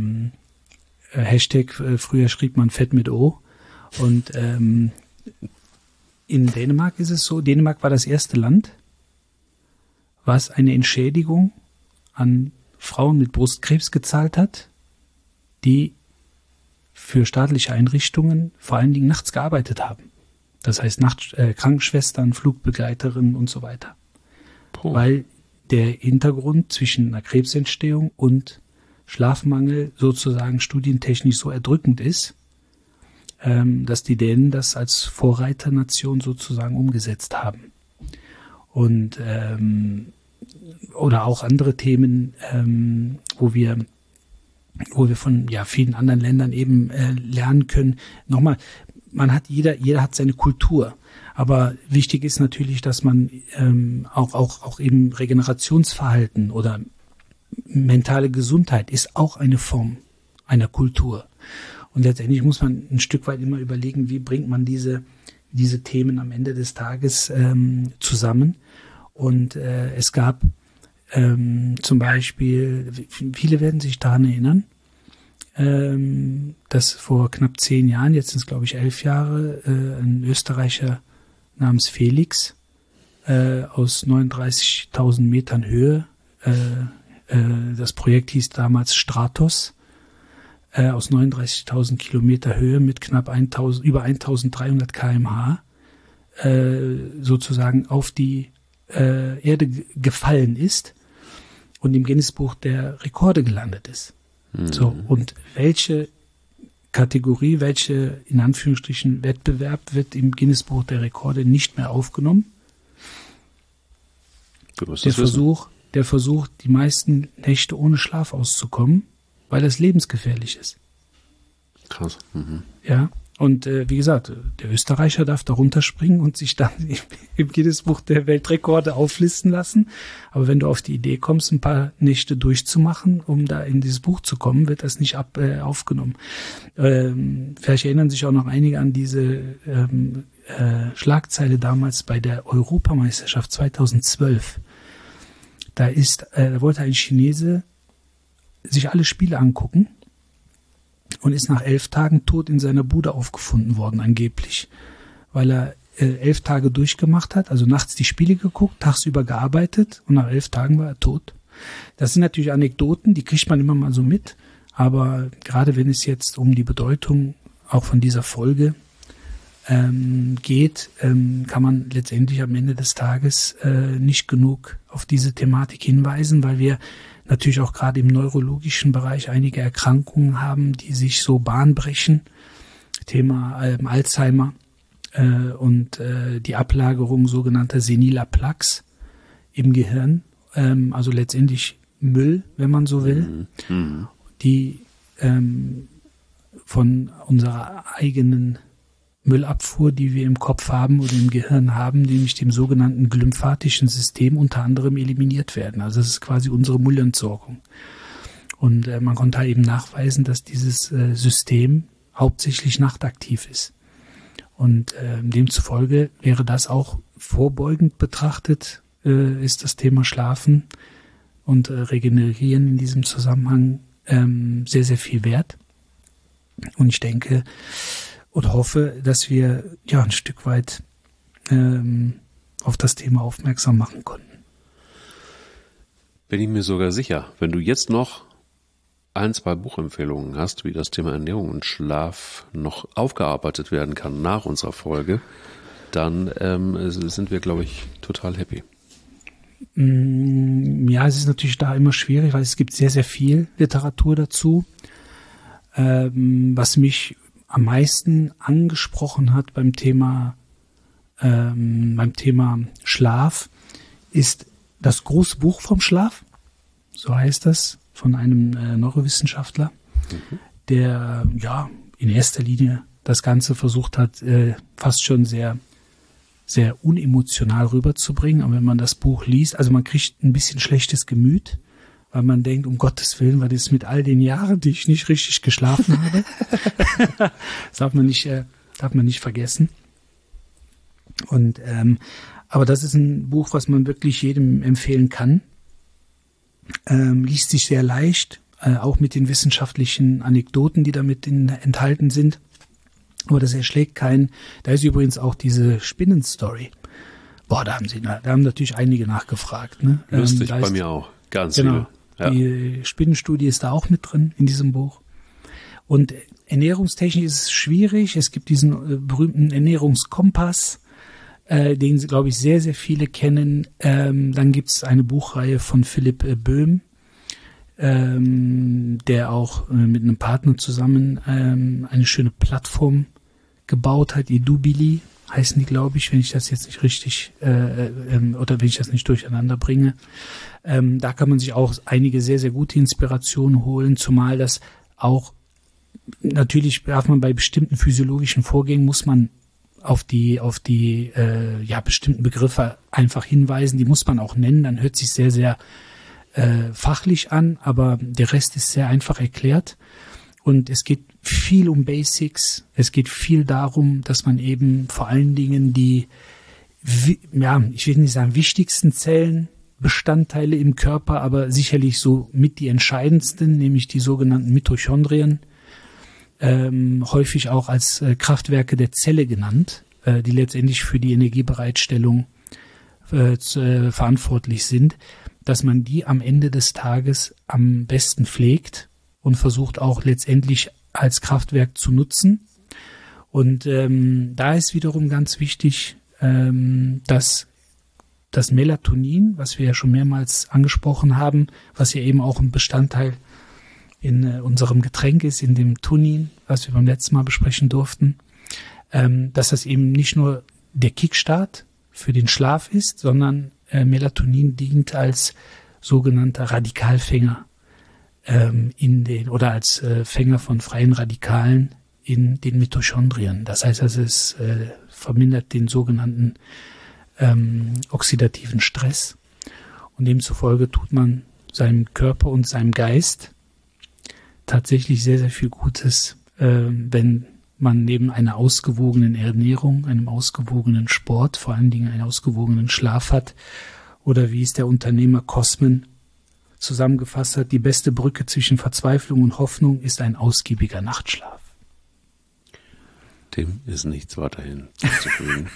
Hashtag, früher schrieb man Fett mit O. Und in Dänemark ist es so, Dänemark war das erste Land, was eine Entschädigung an Frauen mit Brustkrebs gezahlt hat, die für staatliche Einrichtungen vor allen Dingen nachts gearbeitet haben. Das heißt Krankenschwestern, Flugbegleiterinnen und so weiter. Weil der Hintergrund zwischen einer Krebsentstehung und Schlafmangel sozusagen studientechnisch so erdrückend ist, dass die Dänen das als Vorreiternation sozusagen umgesetzt haben. Und oder auch andere Themen, wo wir von vielen anderen Ländern eben lernen können. Nochmal, jeder hat seine Kultur. Aber wichtig ist natürlich, dass man auch eben Regenerationsverhalten oder mentale Gesundheit ist auch eine Form einer Kultur. Und letztendlich muss man ein Stück weit immer überlegen, wie bringt man diese diese Themen am Ende des Tages zusammen. Und es gab zum Beispiel, viele werden sich daran erinnern, dass vor knapp 10 Jahren, jetzt sind es glaube ich 11 Jahre, ein Österreicher namens Felix aus 39.000 Metern Höhe, das Projekt hieß damals Stratos, aus 39.000 Kilometer Höhe mit knapp über 1.300 km/h sozusagen auf die Erde gefallen ist und im Guinness-Buch der Rekorde gelandet ist. So, und welche Kategorie, welche in Anführungsstrichen Wettbewerb wird im Guinness-Buch der Rekorde nicht mehr aufgenommen? Der Versuch, die meisten Nächte ohne Schlaf auszukommen, weil das lebensgefährlich ist. Krass. Mhm. Ja, und wie gesagt, der Österreicher darf da runterspringen und sich dann im Guinness-Buch der Weltrekorde auflisten lassen. Aber wenn du auf die Idee kommst, ein paar Nächte durchzumachen, um da in dieses Buch zu kommen, wird das nicht aufgenommen. Vielleicht erinnern sich auch noch einige an diese Schlagzeile damals bei der Europameisterschaft 2012. Da wollte ein Chinese sich alle Spiele angucken und ist nach 11 Tagen tot in seiner Bude aufgefunden worden, angeblich. Weil er 11 Tage durchgemacht hat, also nachts die Spiele geguckt, tagsüber gearbeitet und nach 11 Tagen war er tot. Das sind natürlich Anekdoten, die kriegt man immer mal so mit, aber gerade wenn es jetzt um die Bedeutung auch von dieser Folge geht, kann man letztendlich am Ende des Tages nicht genug auf diese Thematik hinweisen, weil wir natürlich auch gerade im neurologischen Bereich einige Erkrankungen haben, die sich so Bahn brechen. Thema Alzheimer und die Ablagerung sogenannter seniler Plaques im Gehirn, also letztendlich Müll, wenn man so will, die von unserer eigenen Müllabfuhr, die wir im Kopf haben oder im Gehirn haben, nämlich dem sogenannten glymphatischen System unter anderem eliminiert werden. Also das ist quasi unsere Müllentsorgung. Und man konnte halt eben nachweisen, dass dieses System hauptsächlich nachtaktiv ist. Und demzufolge wäre das auch vorbeugend betrachtet, ist das Thema Schlafen und Regenerieren in diesem Zusammenhang sehr, sehr viel wert. Und ich denke und hoffe, dass wir ja ein Stück weit auf das Thema aufmerksam machen konnten. Bin ich mir sogar sicher, wenn du jetzt noch 1, 2 Buchempfehlungen hast, wie das Thema Ernährung und Schlaf noch aufgearbeitet werden kann nach unserer Folge, dann sind wir, glaube ich, total happy. Ja, es ist natürlich da immer schwierig, weil es gibt sehr, sehr viel Literatur dazu. Was mich am meisten angesprochen hat beim Thema Schlaf, ist das große Buch vom Schlaf, so heißt das, von einem Neurowissenschaftler, der ja in erster Linie das Ganze versucht hat, fast schon sehr, sehr unemotional rüberzubringen. Aber wenn man das Buch liest, also man kriegt ein bisschen schlechtes Gemüt, weil man denkt, um Gottes Willen, was ist mit all den Jahren, die ich nicht richtig geschlafen habe? Das darf man nicht vergessen. Und aber das ist ein Buch, was man wirklich jedem empfehlen kann. Liest sich sehr leicht, auch mit den wissenschaftlichen Anekdoten, die damit enthalten sind. Aber das erschlägt keinen. Da ist übrigens auch diese Spinnenstory. Boah, da haben natürlich einige nachgefragt. Ne? Lustig, bei mir auch. Ganz genau. viele. Ja. Die Spinnenstudie ist da auch mit drin in diesem Buch. Und ernährungstechnisch ist es schwierig. Es gibt diesen berühmten Ernährungskompass, den, glaube ich, sehr, sehr viele kennen. Dann gibt es eine Buchreihe von Philipp Böhm, der auch mit einem Partner zusammen eine schöne Plattform gebaut hat, Edubili heißen die, glaube ich, wenn ich das jetzt nicht richtig oder wenn ich das nicht durcheinander bringe. Da kann man sich auch einige sehr, sehr gute Inspirationen holen, zumal das auch, natürlich darf man bei bestimmten physiologischen Vorgängen, muss man auf die bestimmten Begriffe einfach hinweisen, die muss man auch nennen, dann hört sich sehr, sehr fachlich an, aber der Rest ist sehr einfach erklärt. Und es geht viel um Basics. Es geht viel darum, dass man eben vor allen Dingen die, ja, ich will nicht sagen wichtigsten Zellenbestandteile im Körper, aber sicherlich so mit die entscheidendsten, nämlich die sogenannten Mitochondrien, häufig auch als Kraftwerke der Zelle genannt, die letztendlich für die Energiebereitstellung verantwortlich sind, dass man die am Ende des Tages am besten pflegt und versucht auch letztendlich als Kraftwerk zu nutzen. Und da ist wiederum ganz wichtig, dass das Melatonin, was wir ja schon mehrmals angesprochen haben, was ja eben auch ein Bestandteil in unserem Getränk ist, in dem Thunin, was wir beim letzten Mal besprechen durften, dass das eben nicht nur der Kickstart für den Schlaf ist, sondern Melatonin dient als sogenannter Radikalfänger oder als Fänger von freien Radikalen in den Mitochondrien. Das heißt also, es vermindert den sogenannten oxidativen Stress und demzufolge tut man seinem Körper und seinem Geist tatsächlich sehr, sehr viel Gutes, wenn man neben einer ausgewogenen Ernährung, einem ausgewogenen Sport, vor allen Dingen einen ausgewogenen Schlaf hat oder wie es der Unternehmer Cosman zusammengefasst hat, die beste Brücke zwischen Verzweiflung und Hoffnung ist ein ausgiebiger Nachtschlaf. Dem ist nichts weiterhin hinzufügen.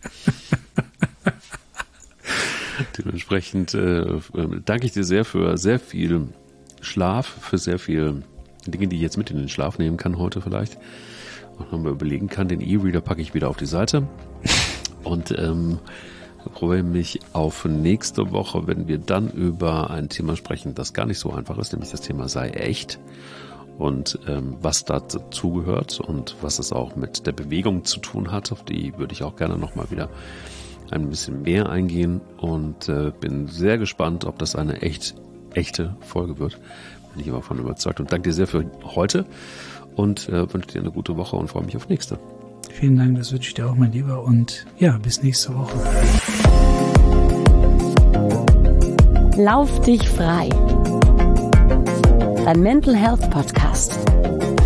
Dementsprechend danke ich dir sehr für sehr viel Schlaf, für sehr viele Dinge, die ich jetzt mit in den Schlaf nehmen kann heute vielleicht und nochmal überlegen kann. Den E-Reader packe ich wieder auf die Seite und freue mich auf nächste Woche, wenn wir dann über ein Thema sprechen, das gar nicht so einfach ist, nämlich das Thema sei echt und was dazu gehört und was es auch mit der Bewegung zu tun hat. Auf die würde ich auch gerne nochmal wieder ein bisschen mehr eingehen und bin sehr gespannt, ob das eine echte Folge wird. Bin ich aber davon überzeugt und danke dir sehr für heute und wünsche dir eine gute Woche und freue mich auf nächste. Vielen Dank, das wünsche ich dir auch, mein Lieber, und ja, bis nächste Woche. Lauf dich frei. Dein Mental Health Podcast.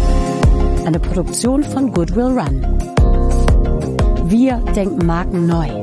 Eine Produktion von Goodwill Run. Wir denken Marken neu.